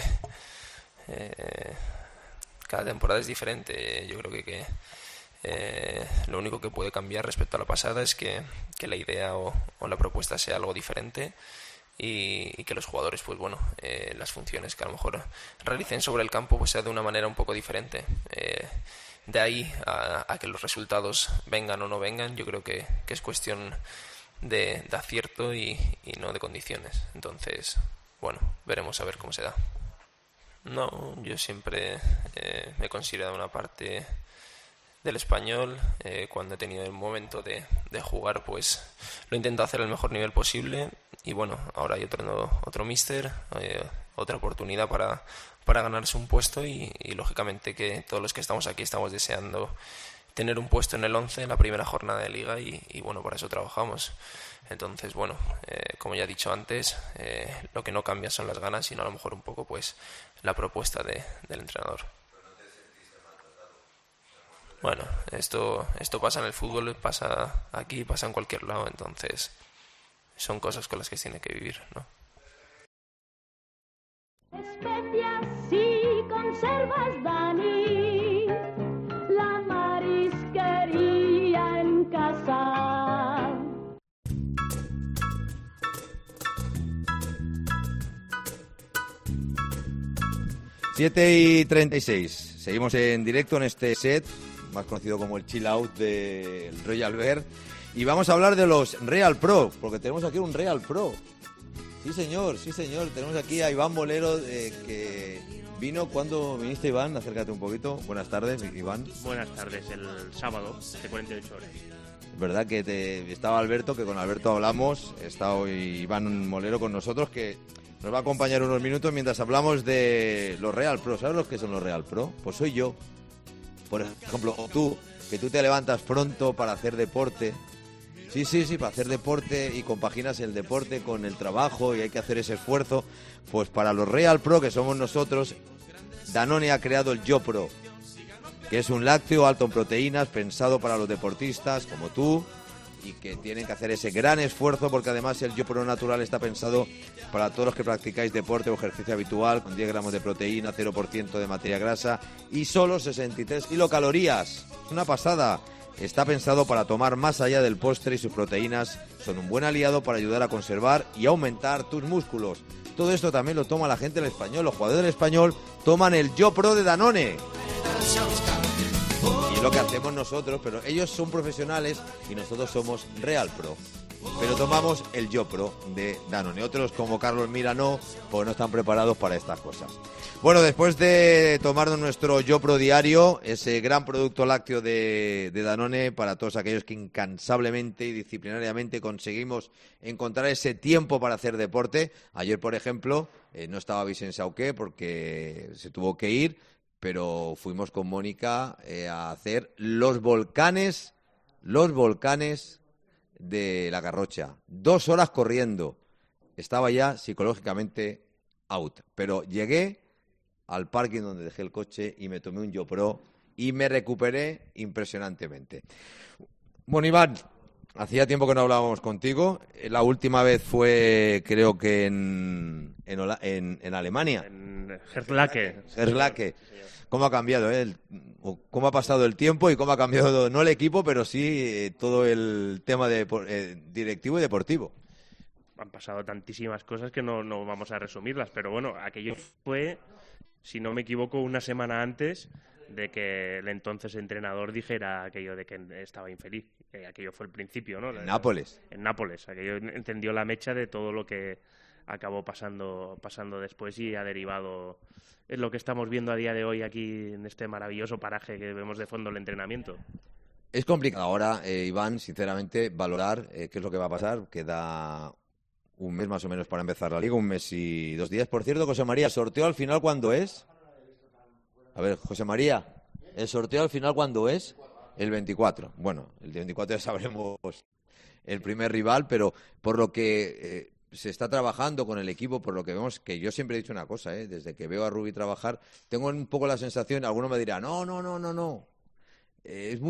Cada temporada es diferente. Yo creo que lo único que puede cambiar respecto a la pasada es que la idea o la propuesta sea algo diferente y que los jugadores, pues bueno, las funciones que a lo mejor realicen sobre el campo pues sea de una manera un poco diferente. De ahí a que los resultados vengan o no vengan, yo creo que es cuestión de acierto y no de condiciones. Entonces, bueno, veremos a ver cómo se da. No, yo siempre me he considerado una parte del Español. Cuando he tenido el momento de jugar, pues lo he intentado hacer al mejor nivel posible. Y bueno, ahora hay otro míster, otra oportunidad para ganarse un puesto y lógicamente que todos los que estamos aquí estamos deseando tener un puesto en el 11 en la primera jornada de Liga y bueno, para eso trabajamos. Entonces, bueno, como ya he dicho antes, lo que no cambia son las ganas, sino a lo mejor un poco pues la propuesta del entrenador. Bueno, esto pasa en el fútbol, pasa aquí, pasa en cualquier lado, entonces son cosas con las que se tiene que vivir, ¿no? Especias y conservas, Dani, la marisquería en casa. Siete y 36. Seguimos en directo en este set, más conocido como el Chill Out del Royal Bear. Y vamos a hablar de los Real Pro, porque tenemos aquí un Real Pro. Sí, señor. Tenemos aquí a Iván Molero, que vino. ¿Cuándo viniste, Iván? Acércate un poquito. Buenas tardes, Iván. Buenas tardes, el sábado, de 48 horas. ¿Verdad que estaba Alberto, que con Alberto hablamos? Está hoy Iván Molero con nosotros, que nos va a acompañar unos minutos mientras hablamos de los Real Pro. ¿Sabes lo que son los Real Pro? Pues soy yo. Por ejemplo, o tú, que tú te levantas pronto para hacer deporte. Sí, para hacer deporte y compaginas el deporte con el trabajo y hay que hacer ese esfuerzo. Pues para los Real Pro, que somos nosotros, Danone ha creado el Yo Pro, que es un lácteo alto en proteínas pensado para los deportistas como tú y que tienen que hacer ese gran esfuerzo, porque además el Yo Pro Natural está pensado para todos los que practicáis deporte o ejercicio habitual, con 10 gramos de proteína, 0% de materia grasa y solo 63 kilocalorías. Es una pasada. Está pensado para tomar más allá del postre y sus proteínas son un buen aliado para ayudar a conservar y aumentar tus músculos. Todo esto también lo toma la gente del Español. Los jugadores del Español toman el Yo Pro de Danone. Y es lo que hacemos nosotros, pero ellos son profesionales y nosotros somos Real Pro. Pero tomamos el Yo Pro de Danone. Otros como Carlos Mira no, porque no están preparados para estas cosas. Bueno, después de tomarnos nuestro Yo Pro diario, ese gran producto lácteo de Danone para todos aquellos que incansablemente y disciplinariamente conseguimos encontrar ese tiempo para hacer deporte. Ayer, por ejemplo, no estaba Vicente Sauqué porque se tuvo que ir, pero fuimos con Mónica a hacer los volcanes de la Garrocha. 2 horas corriendo. Estaba ya psicológicamente out, pero llegué al parking donde dejé el coche y me tomé un Yo Pro y me recuperé impresionantemente. Bueno, Iván, hacía tiempo que no hablábamos contigo. La última vez fue, creo que en Alemania. En Gerlake. ¿Cómo ha cambiado, cómo ha pasado el tiempo y cómo ha cambiado, no el equipo, pero sí todo el tema directivo y deportivo? Han pasado tantísimas cosas que no vamos a resumirlas, pero bueno, aquello fue, si no me equivoco, una semana antes de que el entonces entrenador dijera aquello de que estaba infeliz. Aquello fue el principio, ¿no? En Nápoles. En Nápoles. Aquello encendió la mecha de todo lo que acabó pasando después y ha derivado en lo que estamos viendo a día de hoy aquí en este maravilloso paraje que vemos de fondo el entrenamiento. Es complicado ahora, Iván, sinceramente, valorar qué es lo que va a pasar. Queda un mes más o menos para empezar la Liga, 1 mes y 2 días. Por cierto, José María, ¿el sorteo al final cuándo es? A ver, José María, ¿el sorteo al final cuándo es? El 24. Bueno, el 24 ya sabremos el primer rival, pero por lo que se está trabajando con el equipo, por lo que vemos, que yo siempre he dicho una cosa, desde que veo a Rubi trabajar, tengo un poco la sensación, alguno me dirá, no. Es muy...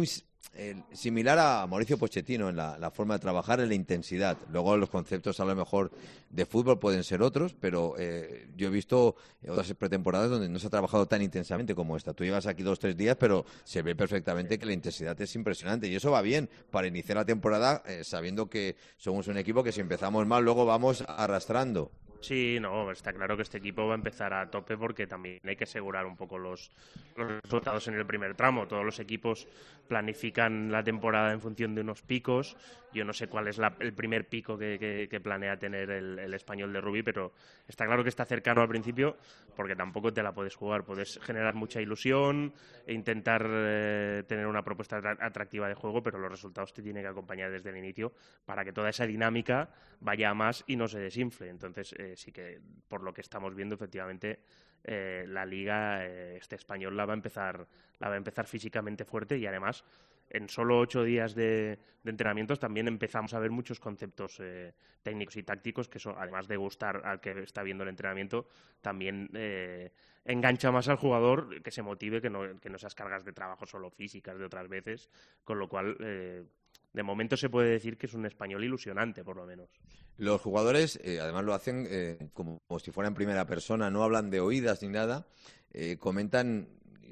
similar a Mauricio Pochettino en la forma de trabajar, en la intensidad. Luego los conceptos a lo mejor de fútbol pueden ser otros, pero yo he visto otras pretemporadas donde no se ha trabajado tan intensamente como esta. Tú llevas aquí 2 o 3 días, pero se ve perfectamente que la intensidad es impresionante y eso va bien para iniciar la temporada sabiendo que somos un equipo que si empezamos mal luego vamos arrastrando. Sí, no, está claro que este equipo va a empezar a tope porque también hay que asegurar un poco los resultados en el primer tramo. Todos los equipos planifican la temporada en función de unos picos. Yo no sé cuál es el primer pico que planea tener el Español de Rubí, pero está claro que está cercano al principio porque tampoco te la puedes jugar. Puedes generar mucha ilusión e intentar tener una propuesta atractiva de juego, pero los resultados te tienen que acompañar desde el inicio para que toda esa dinámica vaya a más y no se desinfle. Entonces, sí que por lo que estamos viendo, efectivamente, la Liga, este Español la va a empezar físicamente fuerte y además en solo 8 días de entrenamientos también empezamos a ver muchos conceptos técnicos y tácticos que eso, además de gustar al que está viendo el entrenamiento, también engancha más al jugador, que se motive, que no esas cargas de trabajo solo físicas de otras veces, con lo cual de momento se puede decir que es un Español ilusionante, por lo menos. Los jugadores, además lo hacen como si fuera en primera persona, no hablan de oídas ni nada, comentan,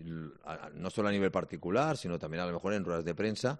no solo a nivel particular, sino también a lo mejor en ruedas de prensa,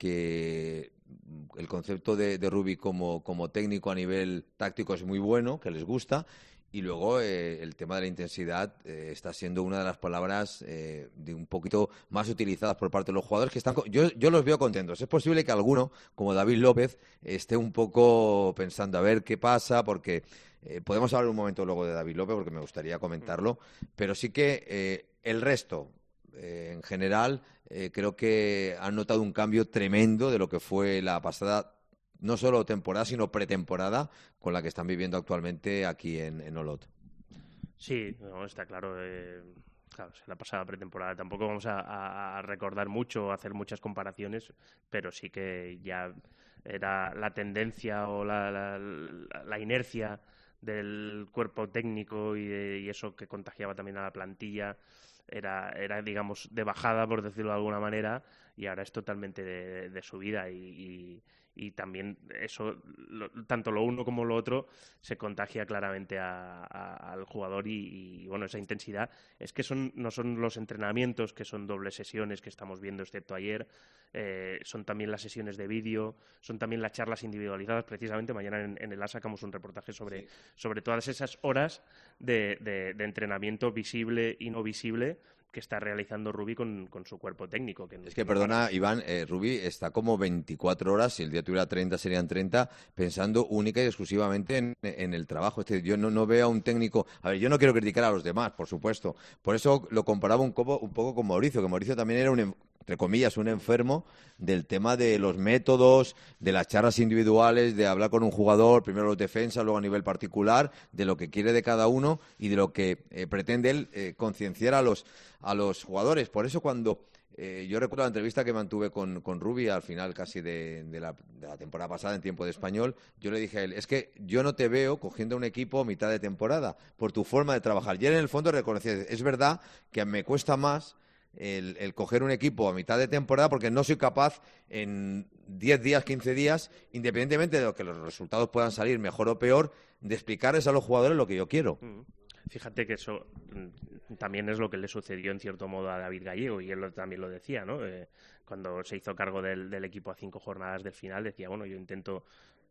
que el concepto de Rubí como técnico a nivel táctico es muy bueno, que les gusta. Y luego el tema de la intensidad está siendo una de las palabras de un poquito más utilizadas por parte de los jugadores que están. Yo los veo contentos. Es posible que alguno, como David López, esté un poco pensando a ver qué pasa, porque podemos hablar un momento luego de David López, porque me gustaría comentarlo, pero sí que el resto, en general, creo que han notado un cambio tremendo de lo que fue la pasada no solo temporada, sino pretemporada con la que están viviendo actualmente aquí en Olot. Sí, no, está claro. Claro, la pasada pretemporada. Tampoco vamos a recordar mucho, a hacer muchas comparaciones, pero sí que ya era la tendencia o la inercia del cuerpo técnico y eso que contagiaba también a la plantilla era digamos, de bajada, por decirlo de alguna manera, y ahora es totalmente de subida y también eso, tanto lo uno como lo otro, se contagia claramente al jugador y bueno, esa intensidad. Es que no son los entrenamientos, que son dobles sesiones que estamos viendo, excepto ayer, son también las sesiones de vídeo, son también las charlas individualizadas. Precisamente mañana en el AS sacamos un reportaje sobre todas esas horas de entrenamiento visible y no visible que está realizando Rubí con su cuerpo técnico. Es que, perdona, Iván, Rubí está como 24 horas, si el día tuviera 30 serían 30, pensando única y exclusivamente en el trabajo. Yo no veo a un técnico... A ver, yo no quiero criticar a los demás, por supuesto. Por eso lo comparaba un poco con Mauricio, que Mauricio también era entre comillas, un enfermo del tema de los métodos, de las charlas individuales, de hablar con un jugador, primero los defensas, luego a nivel particular, de lo que quiere de cada uno y de lo que pretende él concienciar a los jugadores. Por eso cuando yo recuerdo la entrevista que mantuve con Rubí al final casi de la temporada pasada en tiempo de Español, yo le dije a él, es que yo no te veo cogiendo un equipo a mitad de temporada por tu forma de trabajar. Y él en el fondo reconocía, es verdad que me cuesta más el coger un equipo a mitad de temporada porque no soy capaz en 10 días, 15 días, independientemente de lo que los resultados puedan salir mejor o peor, de explicarles a los jugadores lo que yo quiero. Fíjate que eso también es lo que le sucedió en cierto modo a David Gallego, y él también lo decía, ¿no? Cuando se hizo cargo del equipo a 5 jornadas del final, decía, bueno, yo intento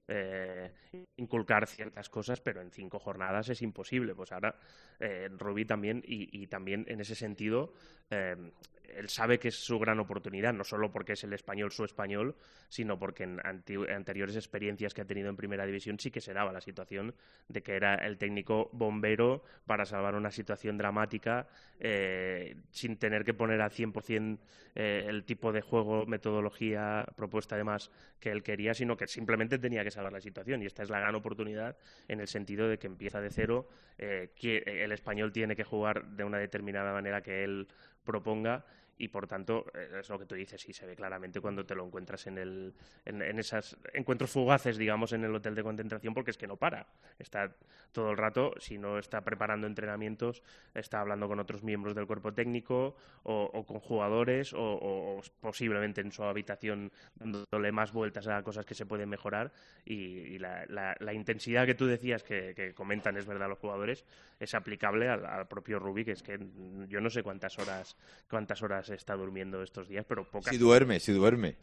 inculcar ciertas cosas, pero en 5 jornadas es imposible. Pues ahora Rubí también, y también en ese sentido él sabe que es su gran oportunidad, no solo porque es el español su español, sino porque en anteriores experiencias que ha tenido en Primera División sí que se daba la situación de que era el técnico bombero para salvar una situación dramática sin tener que poner al 100% el tipo de juego, metodología, propuesta además que él quería, sino que simplemente tenía que salvar la situación, y esta es la gran oportunidad en el sentido de que empieza de cero, que el español tiene que jugar de una determinada manera que él proponga, y por tanto, es lo que tú dices, y se ve claramente cuando te lo encuentras en esos encuentros fugaces, digamos, en el hotel de concentración, porque es que no para. Está todo el rato, si no está preparando entrenamientos, está hablando con otros miembros del cuerpo técnico o con jugadores o posiblemente en su habitación dándole más vueltas a cosas que se pueden mejorar, y la intensidad que tú decías que comentan, es verdad, los jugadores, es aplicable al propio Rubí, que es que yo no sé cuántas horas está durmiendo estos días, pero pocas. Si duerme. Si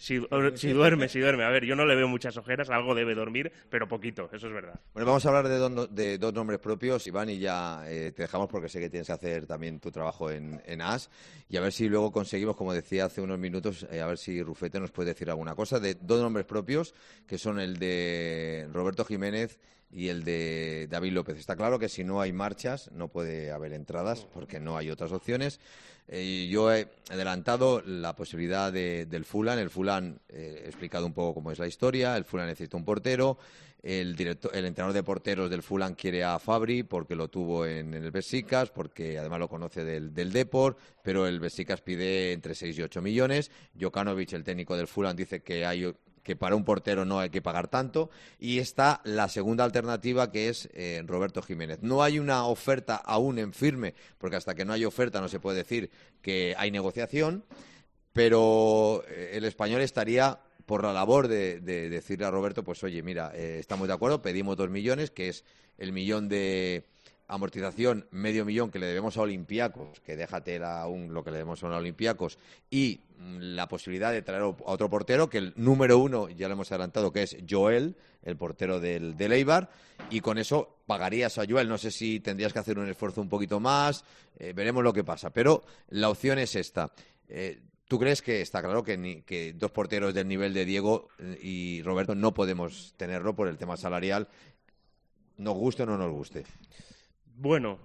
duerme. A ver, yo no le veo muchas ojeras, algo debe dormir, pero poquito, eso es verdad. Bueno, vamos a hablar de dos nombres propios, Iván, y ya te dejamos porque sé que tienes que hacer también tu trabajo en AS, y a ver si luego conseguimos, como decía hace unos minutos, a ver si Rufete nos puede decir alguna cosa, de dos nombres propios, que son el de Roberto Jiménez y el de David López. Está claro que si no hay marchas no puede haber entradas porque no hay otras opciones. Yo he adelantado la posibilidad del Fulham. El Fulham, he explicado un poco cómo es la historia. El Fulham necesita un portero. El entrenador de porteros del Fulham quiere a Fabri porque lo tuvo en el Besiktas, porque además lo conoce del Depor, pero el Besiktas pide entre 6 y 8 millones. Jokanovic, el técnico del Fulham, dice que para un portero no hay que pagar tanto, y está la segunda alternativa, que es Roberto Jiménez. No hay una oferta aún en firme, porque hasta que no hay oferta no se puede decir que hay negociación, pero el español estaría por la labor de decirle a Roberto, pues oye, mira, estamos de acuerdo, pedimos 2 millones, que es el millón de amortización, medio millón que le debemos a Olympiacos, que déjate lo que le debemos a Olympiacos, y la posibilidad de traer a otro portero, que el número 1, ya lo hemos adelantado, que es Joel, el portero del Eibar, y con eso pagarías a Joel. No sé si tendrías que hacer un esfuerzo un poquito más, veremos lo que pasa, pero la opción es esta. ¿Tú crees que está claro que dos porteros del nivel de Diego y Roberto no podemos tenerlo por el tema salarial, nos guste o no nos guste? Bueno,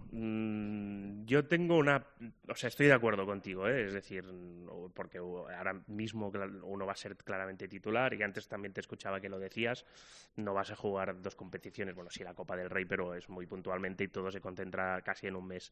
yo tengo estoy de acuerdo contigo, es decir, porque ahora mismo uno va a ser claramente titular, y antes también te escuchaba que lo decías, no vas a jugar 2 competiciones, bueno, sí la Copa del Rey, pero es muy puntualmente y todo se concentra casi en un mes.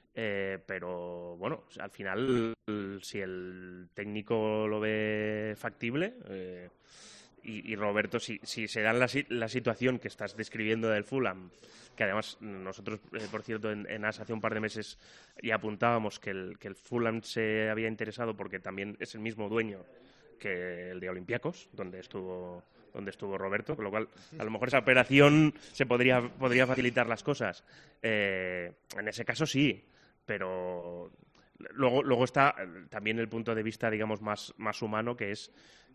Pero bueno, al final, si el técnico lo ve factible, y Roberto, si se da la situación que estás describiendo del Fulham, que además nosotros, por cierto, en AS hace un par de meses ya apuntábamos que el Fulham se había interesado porque también es el mismo dueño que el de Olympiacos, donde estuvo Roberto, con lo cual a lo mejor esa operación se podría facilitar las cosas. En ese caso sí, pero luego está también el punto de vista, digamos, más humano, que es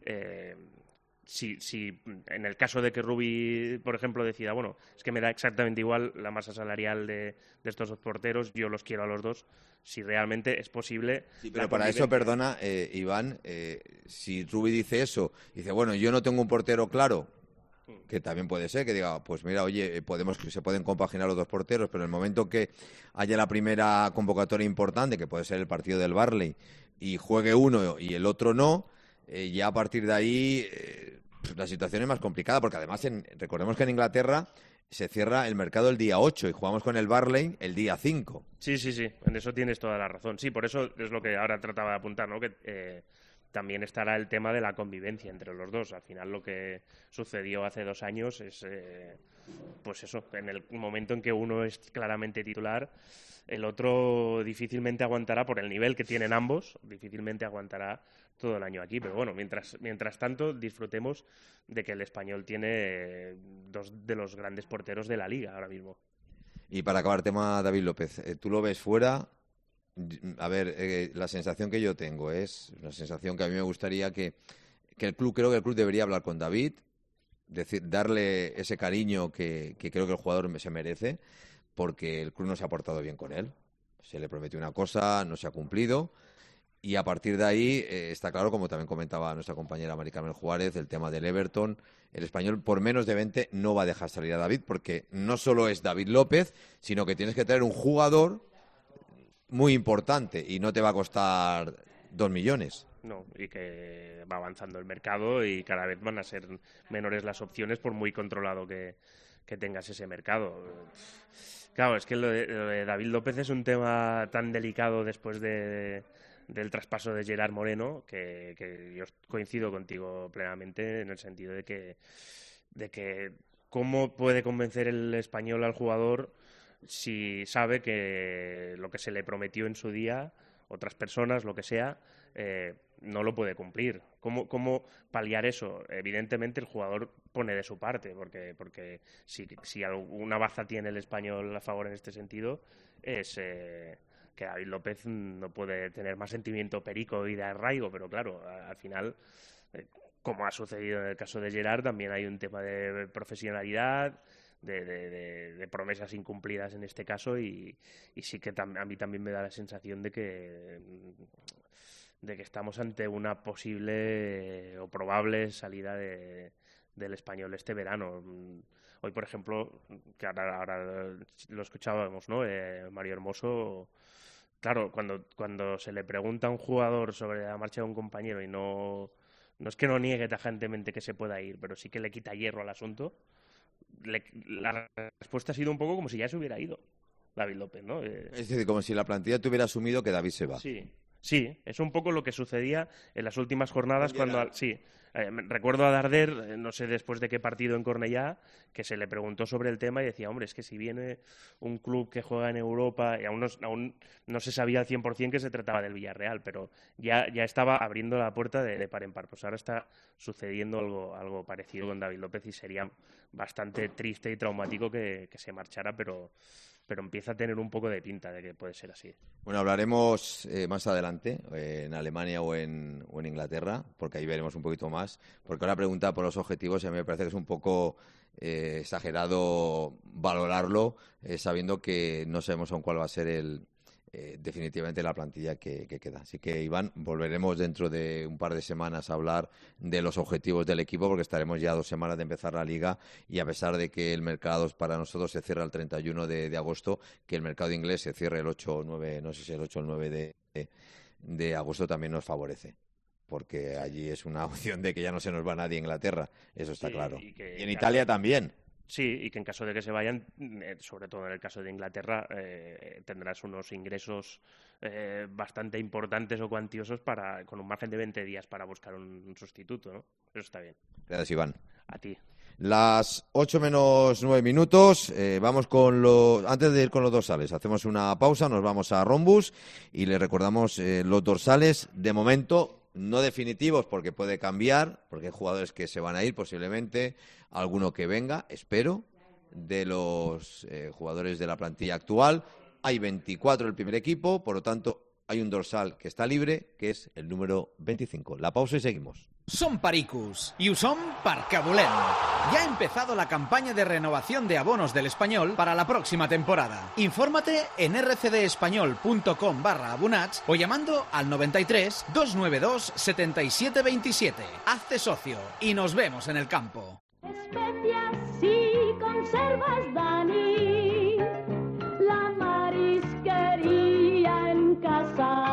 si en el caso de que Rubí, por ejemplo, decida, bueno, es que me da exactamente igual la masa salarial de estos 2 porteros, yo los quiero a los 2, si realmente es posible. Sí, pero para eso, perdona, Iván, si Rubí dice eso, dice, bueno, yo no tengo un portero claro, que también puede ser, que diga, pues mira, oye, se pueden compaginar los 2 porteros, pero en el momento que haya la primera convocatoria importante, que puede ser el partido del Barley, y juegue uno y el otro no, ya a partir de ahí la situación es más complicada, porque además recordemos que en Inglaterra se cierra el mercado el día 8 y jugamos con el Barley el día 5. Sí, en eso tienes toda la razón. Sí, por eso es lo que ahora trataba de apuntar, ¿no? Que también estará el tema de la convivencia entre los dos. Al final lo que sucedió hace 2 años es, pues eso, en el momento en que uno es claramente titular, el otro difícilmente aguantará, por el nivel que tienen ambos, difícilmente aguantará todo el año aquí. Pero bueno, mientras tanto, disfrutemos de que el español tiene 2 de los grandes porteros de la liga ahora mismo. Y para acabar, tema David López, ¿tú lo ves fuera? A ver, la sensación que yo tengo es una sensación que a mí me gustaría creo que el club debería hablar con David, darle ese cariño que creo que el jugador se merece, porque el club no se ha portado bien con él. Se le prometió una cosa, no se ha cumplido, y a partir de ahí está claro, como también comentaba nuestra compañera Mari Carmen Juárez, el tema del Everton. El español por menos de 20 no va a dejar salir a David, porque no solo es David López, sino que tienes que traer un jugador muy importante y no te va a costar 2 millones. No, y que va avanzando el mercado y cada vez van a ser menores las opciones por muy controlado que tengas ese mercado. Claro, es que lo de David López es un tema tan delicado después de del traspaso de Gerard Moreno, que yo coincido contigo plenamente en el sentido de que cómo puede convencer el Español al jugador si sabe que lo que se le prometió en su día, otras personas, lo que sea, no lo puede cumplir. ¿Cómo paliar eso? Evidentemente el jugador pone de su parte, porque si alguna baza tiene el Español a favor en este sentido es que David López no puede tener más sentimiento perico y de arraigo, pero claro, al final, como ha sucedido en el caso de Gerard, también hay un tema de profesionalidad, de promesas incumplidas en este caso, y sí que a mí también me da la sensación de que estamos ante una posible o probable salida del Español este verano. Hoy, por ejemplo, que ahora lo escuchábamos, ¿no? Mario Hermoso, claro, cuando se le pregunta a un jugador sobre la marcha de un compañero y no es que no niegue tajantemente que se pueda ir, pero sí que le quita hierro al asunto, la respuesta ha sido un poco como si ya se hubiera ido David López, ¿no? Es decir, como si la plantilla tuviera asumido que David se va. Sí, es un poco lo que sucedía en las últimas jornadas recuerdo a Darder, no sé después de qué partido en Cornellá, que se le preguntó sobre el tema y decía, hombre, es que si viene un club que juega en Europa, y aún no se sabía al 100% que se trataba del Villarreal, pero ya estaba abriendo la puerta de par en par. Pues ahora está sucediendo algo parecido con David López y sería bastante triste y traumático que se marchara, pero empieza a tener un poco de pinta de que puede ser así. Bueno, hablaremos más adelante en Alemania o en Inglaterra, porque ahí veremos un poquito más, porque ahora pregunta por los objetivos y a mí me parece que es un poco exagerado valorarlo, sabiendo que no sabemos aún cuál va a ser definitivamente la plantilla que queda. Así que, Iván, volveremos dentro de un par de semanas a hablar de los objetivos del equipo, porque estaremos ya 2 semanas de empezar la Liga, y a pesar de que el mercado para nosotros se cierra el 31 de agosto, que el mercado inglés se cierre el 8 o 9, no sé si el 8 o el 9 de agosto también nos favorece, porque allí es una opción de que ya no se nos va nadie a Inglaterra, eso está claro. Y en Italia también. Sí, y que en caso de que se vayan, sobre todo en el caso de Inglaterra, tendrás unos ingresos bastante importantes o cuantiosos con un margen de 20 días para buscar un sustituto, ¿no? Eso está bien. Gracias, Iván. A ti. Las 8 menos 9 minutos, vamos antes de ir con los dorsales, hacemos una pausa, nos vamos a Rhombus y le recordamos los dorsales, de momento no definitivos porque puede cambiar, porque hay jugadores que se van a ir posiblemente, alguno que venga, espero, de los jugadores de la plantilla actual. Hay 24 del primer equipo, por lo tanto hay un dorsal que está libre, que es el número 25. La pausa y seguimos. Som Pericos y ho som perquè volem. Ya ha empezado la campaña de renovación de abonos del Español para la próxima temporada. Infórmate en rcdespañol.com/abonats o llamando al 93 292 7727. Hazte socio y nos vemos en el campo. Especias y conservas, Dani, la marisquería en casa.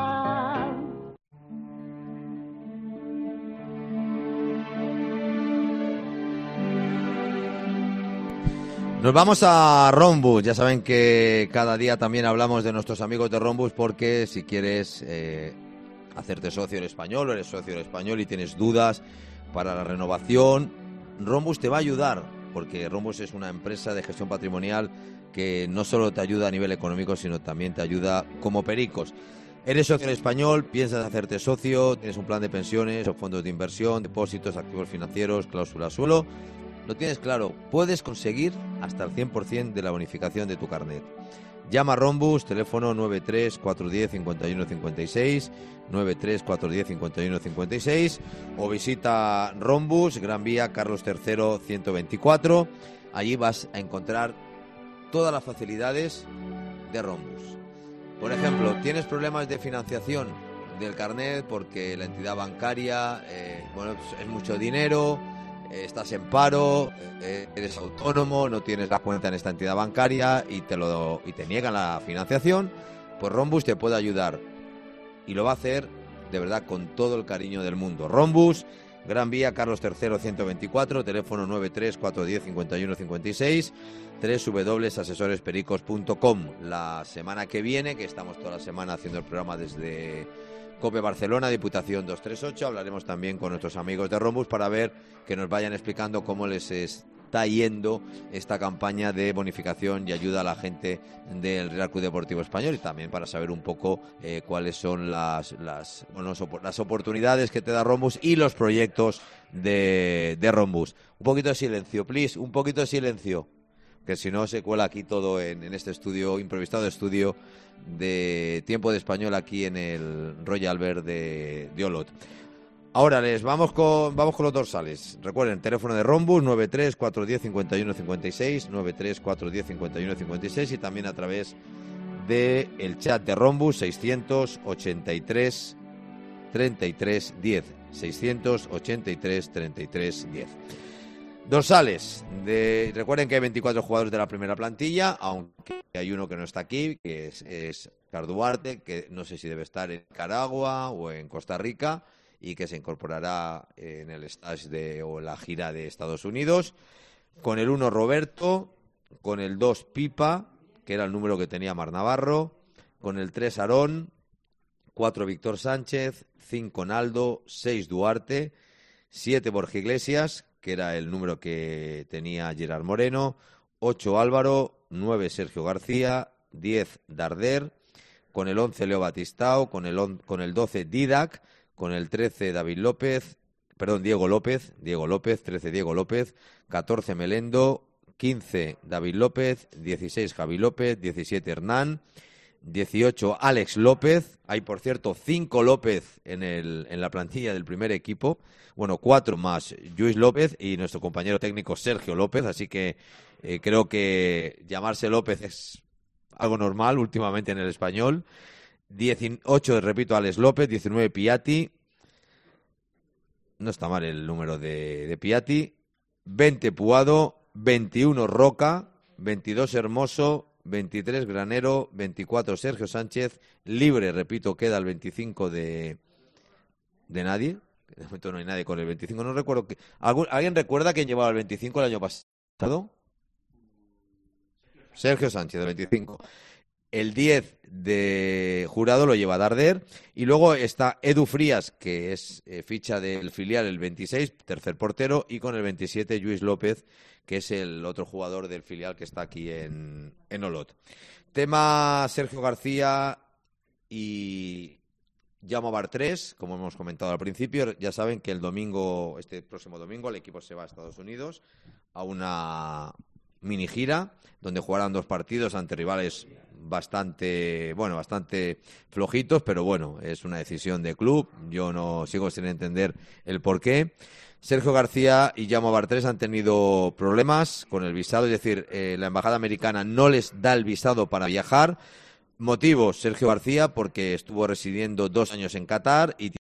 Nos vamos a Rhombus. Ya saben que cada día también hablamos de nuestros amigos de Rhombus, porque si quieres hacerte socio del Español o eres socio del Español y tienes dudas para la renovación, Rhombus te va a ayudar, porque Rhombus es una empresa de gestión patrimonial que no solo te ayuda a nivel económico, sino también te ayuda como pericos. Eres socio del Español, piensas hacerte socio, tienes un plan de pensiones o fondos de inversión, depósitos, activos financieros, cláusula suelo. Lo tienes claro, puedes conseguir hasta el 100% de la bonificación de tu carnet. Llama a Rhombus, teléfono 93 410 51 56, 93 410 51 56, o visita Rhombus, Gran Vía, Carlos III 124. Allí vas a encontrar todas las facilidades de Rhombus. Por ejemplo, tienes problemas de financiación del carnet porque la entidad bancaria es mucho dinero, estás en paro, eres autónomo, no tienes la cuenta en esta entidad bancaria y te niegan la financiación, pues Rhombus te puede ayudar y lo va a hacer de verdad con todo el cariño del mundo. Rhombus, Gran Vía, Carlos III 124, teléfono 93 410 51 56, www.asesorespericos.com. La semana que viene, que estamos toda la semana haciendo el programa desde COPE Barcelona, Diputación 238. Hablaremos también con nuestros amigos de Rhombus para ver que nos vayan explicando cómo les está yendo esta campaña de bonificación y ayuda a la gente del Real Club Deportivo Español, y también para saber un poco cuáles son las oportunidades que te da Rhombus y los proyectos de Rhombus. Un poquito de silencio, please, un poquito de silencio, que si no se cuela aquí todo en este estudio, improvisado estudio de Tiempo de Español aquí en el Royal Albert de Olot. Ahora vamos con los dorsales. Recuerden, teléfono de Rhombus 93 410 51 56, 93 410 51 56, y también a través de el chat de Rhombus 683 33 10, 683 33 10. Dorsales. Recuerden que hay 24 jugadores de la primera plantilla, aunque hay uno que no está aquí, que es Carduarte, que no sé si debe estar en Nicaragua o en Costa Rica, y que se incorporará en el stage o la gira de Estados Unidos. Con el 1 Roberto, con el 2 Pipa, que era el número que tenía Mar Navarro, con el 3 Aarón, 4 Víctor Sánchez, 5 Naldo, 6 Duarte, 7 Borja Iglesias, que era el número que tenía Gerard Moreno, 8 Álvaro, 9 Sergio García, 10 Darder, con el 11 Leo Batistao, con el 12 Didac, con el 13 Diego López, 13 Diego López, 14 Melendo, 15 David López, 16 Javi López, 17 Hernán, 18 Alex López. Hay, por cierto, 5 López en la plantilla del primer equipo. Bueno, 4 más Luis López y nuestro compañero técnico Sergio López. Así que creo que llamarse López es algo normal últimamente en el español. 18, repito, Alex López, 19 Piatti. No está mal el número de Piatti. 20 Puado, 21 Roca, 22 Hermoso, 23 Granero, 24 Sergio Sánchez. Libre, repito, queda el 25 de nadie. De momento no hay nadie con el 25. No recuerdo que... ¿Alguien recuerda quién llevaba el 25 el año pasado? Sergio Sánchez, el 25. El 10 de Jurado lo lleva Darder. Y luego está Edu Frías, que es ficha del filial, el 26, tercer portero. Y con el 27, Luis López, que es el otro jugador del filial que está aquí en Olot. Tema Sergio García y Jaume Bartrés, como hemos comentado al principio. Ya saben que este próximo domingo, el equipo se va a Estados Unidos a una mini gira, donde jugarán 2 partidos ante rivales bastante flojitos, pero bueno, es una decisión de club. Yo no sigo sin entender el porqué. Sergio García y Jaume Bartrés han tenido problemas con el visado, es decir, la embajada americana no les da el visado para viajar. Motivo, Sergio García, porque estuvo residiendo 2 años en Qatar y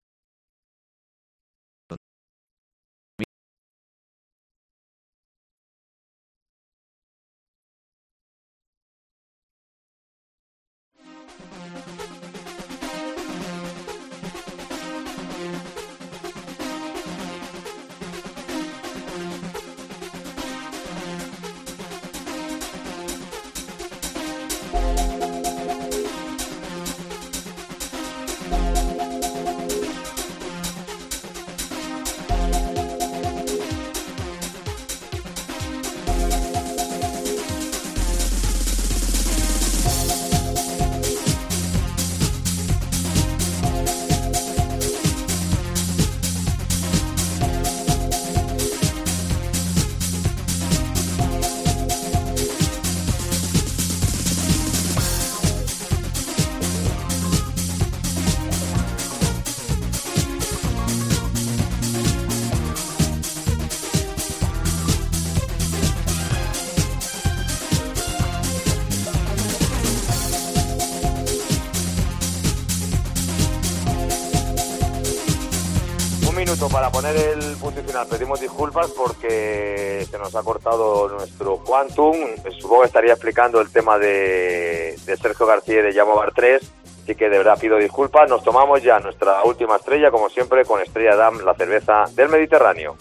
para poner el punto y final. Pedimos disculpas porque se nos ha cortado nuestro Quantum. Supongo que estaría explicando el tema de Sergio García y de Jaume Bartrés, así que de verdad pido disculpas. Nos tomamos ya nuestra última estrella, como siempre, con Estrella Damm, la cerveza del Mediterráneo.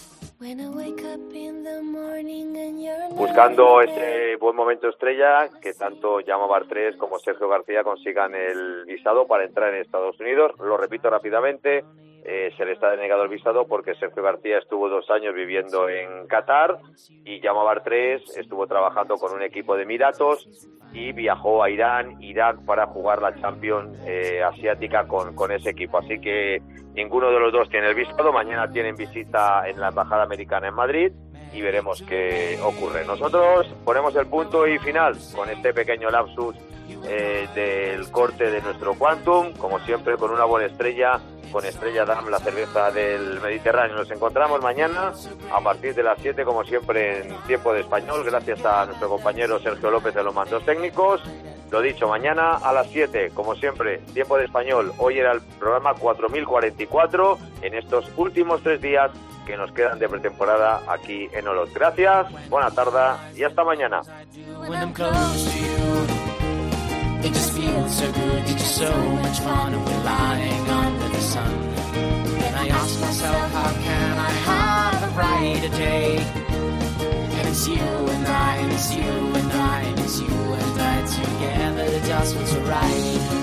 buscando ese buen momento estrella, que tanto Jaume Bartrés como Sergio García consigan el visado para entrar en Estados Unidos. Lo repito rápidamente, se le está denegado el visado porque Sergio García estuvo 2 años viviendo en Qatar y Jaume Bartrés estuvo trabajando con un equipo de Emiratos y viajó a Irán, Irak para jugar la Champions asiática con ese equipo. Así que ninguno de los dos tiene el visado. Mañana tienen visita en la Embajada Americana en Madrid y veremos qué ocurre. Nosotros ponemos el punto y final con este pequeño lapsus del corte de nuestro Quantum, como siempre con una buena estrella, con Estrella Damm, la cerveza del Mediterráneo. Nos encontramos mañana a partir de las 7, como siempre en tiempo de español, gracias a nuestro compañero Sergio López de los mandos técnicos. Lo dicho, mañana a las 7, como siempre, tiempo de español. Hoy era el programa 4044 en estos últimos 3 días que nos quedan de pretemporada aquí en Olot. Gracias, buena tarde y hasta mañana. It just feels so good, it's just so much fun, and we're lying under the sun. And I ask myself, how can I have a brighter day? And it's you and I, and it's you and I, and it's you and I together, that's what's right.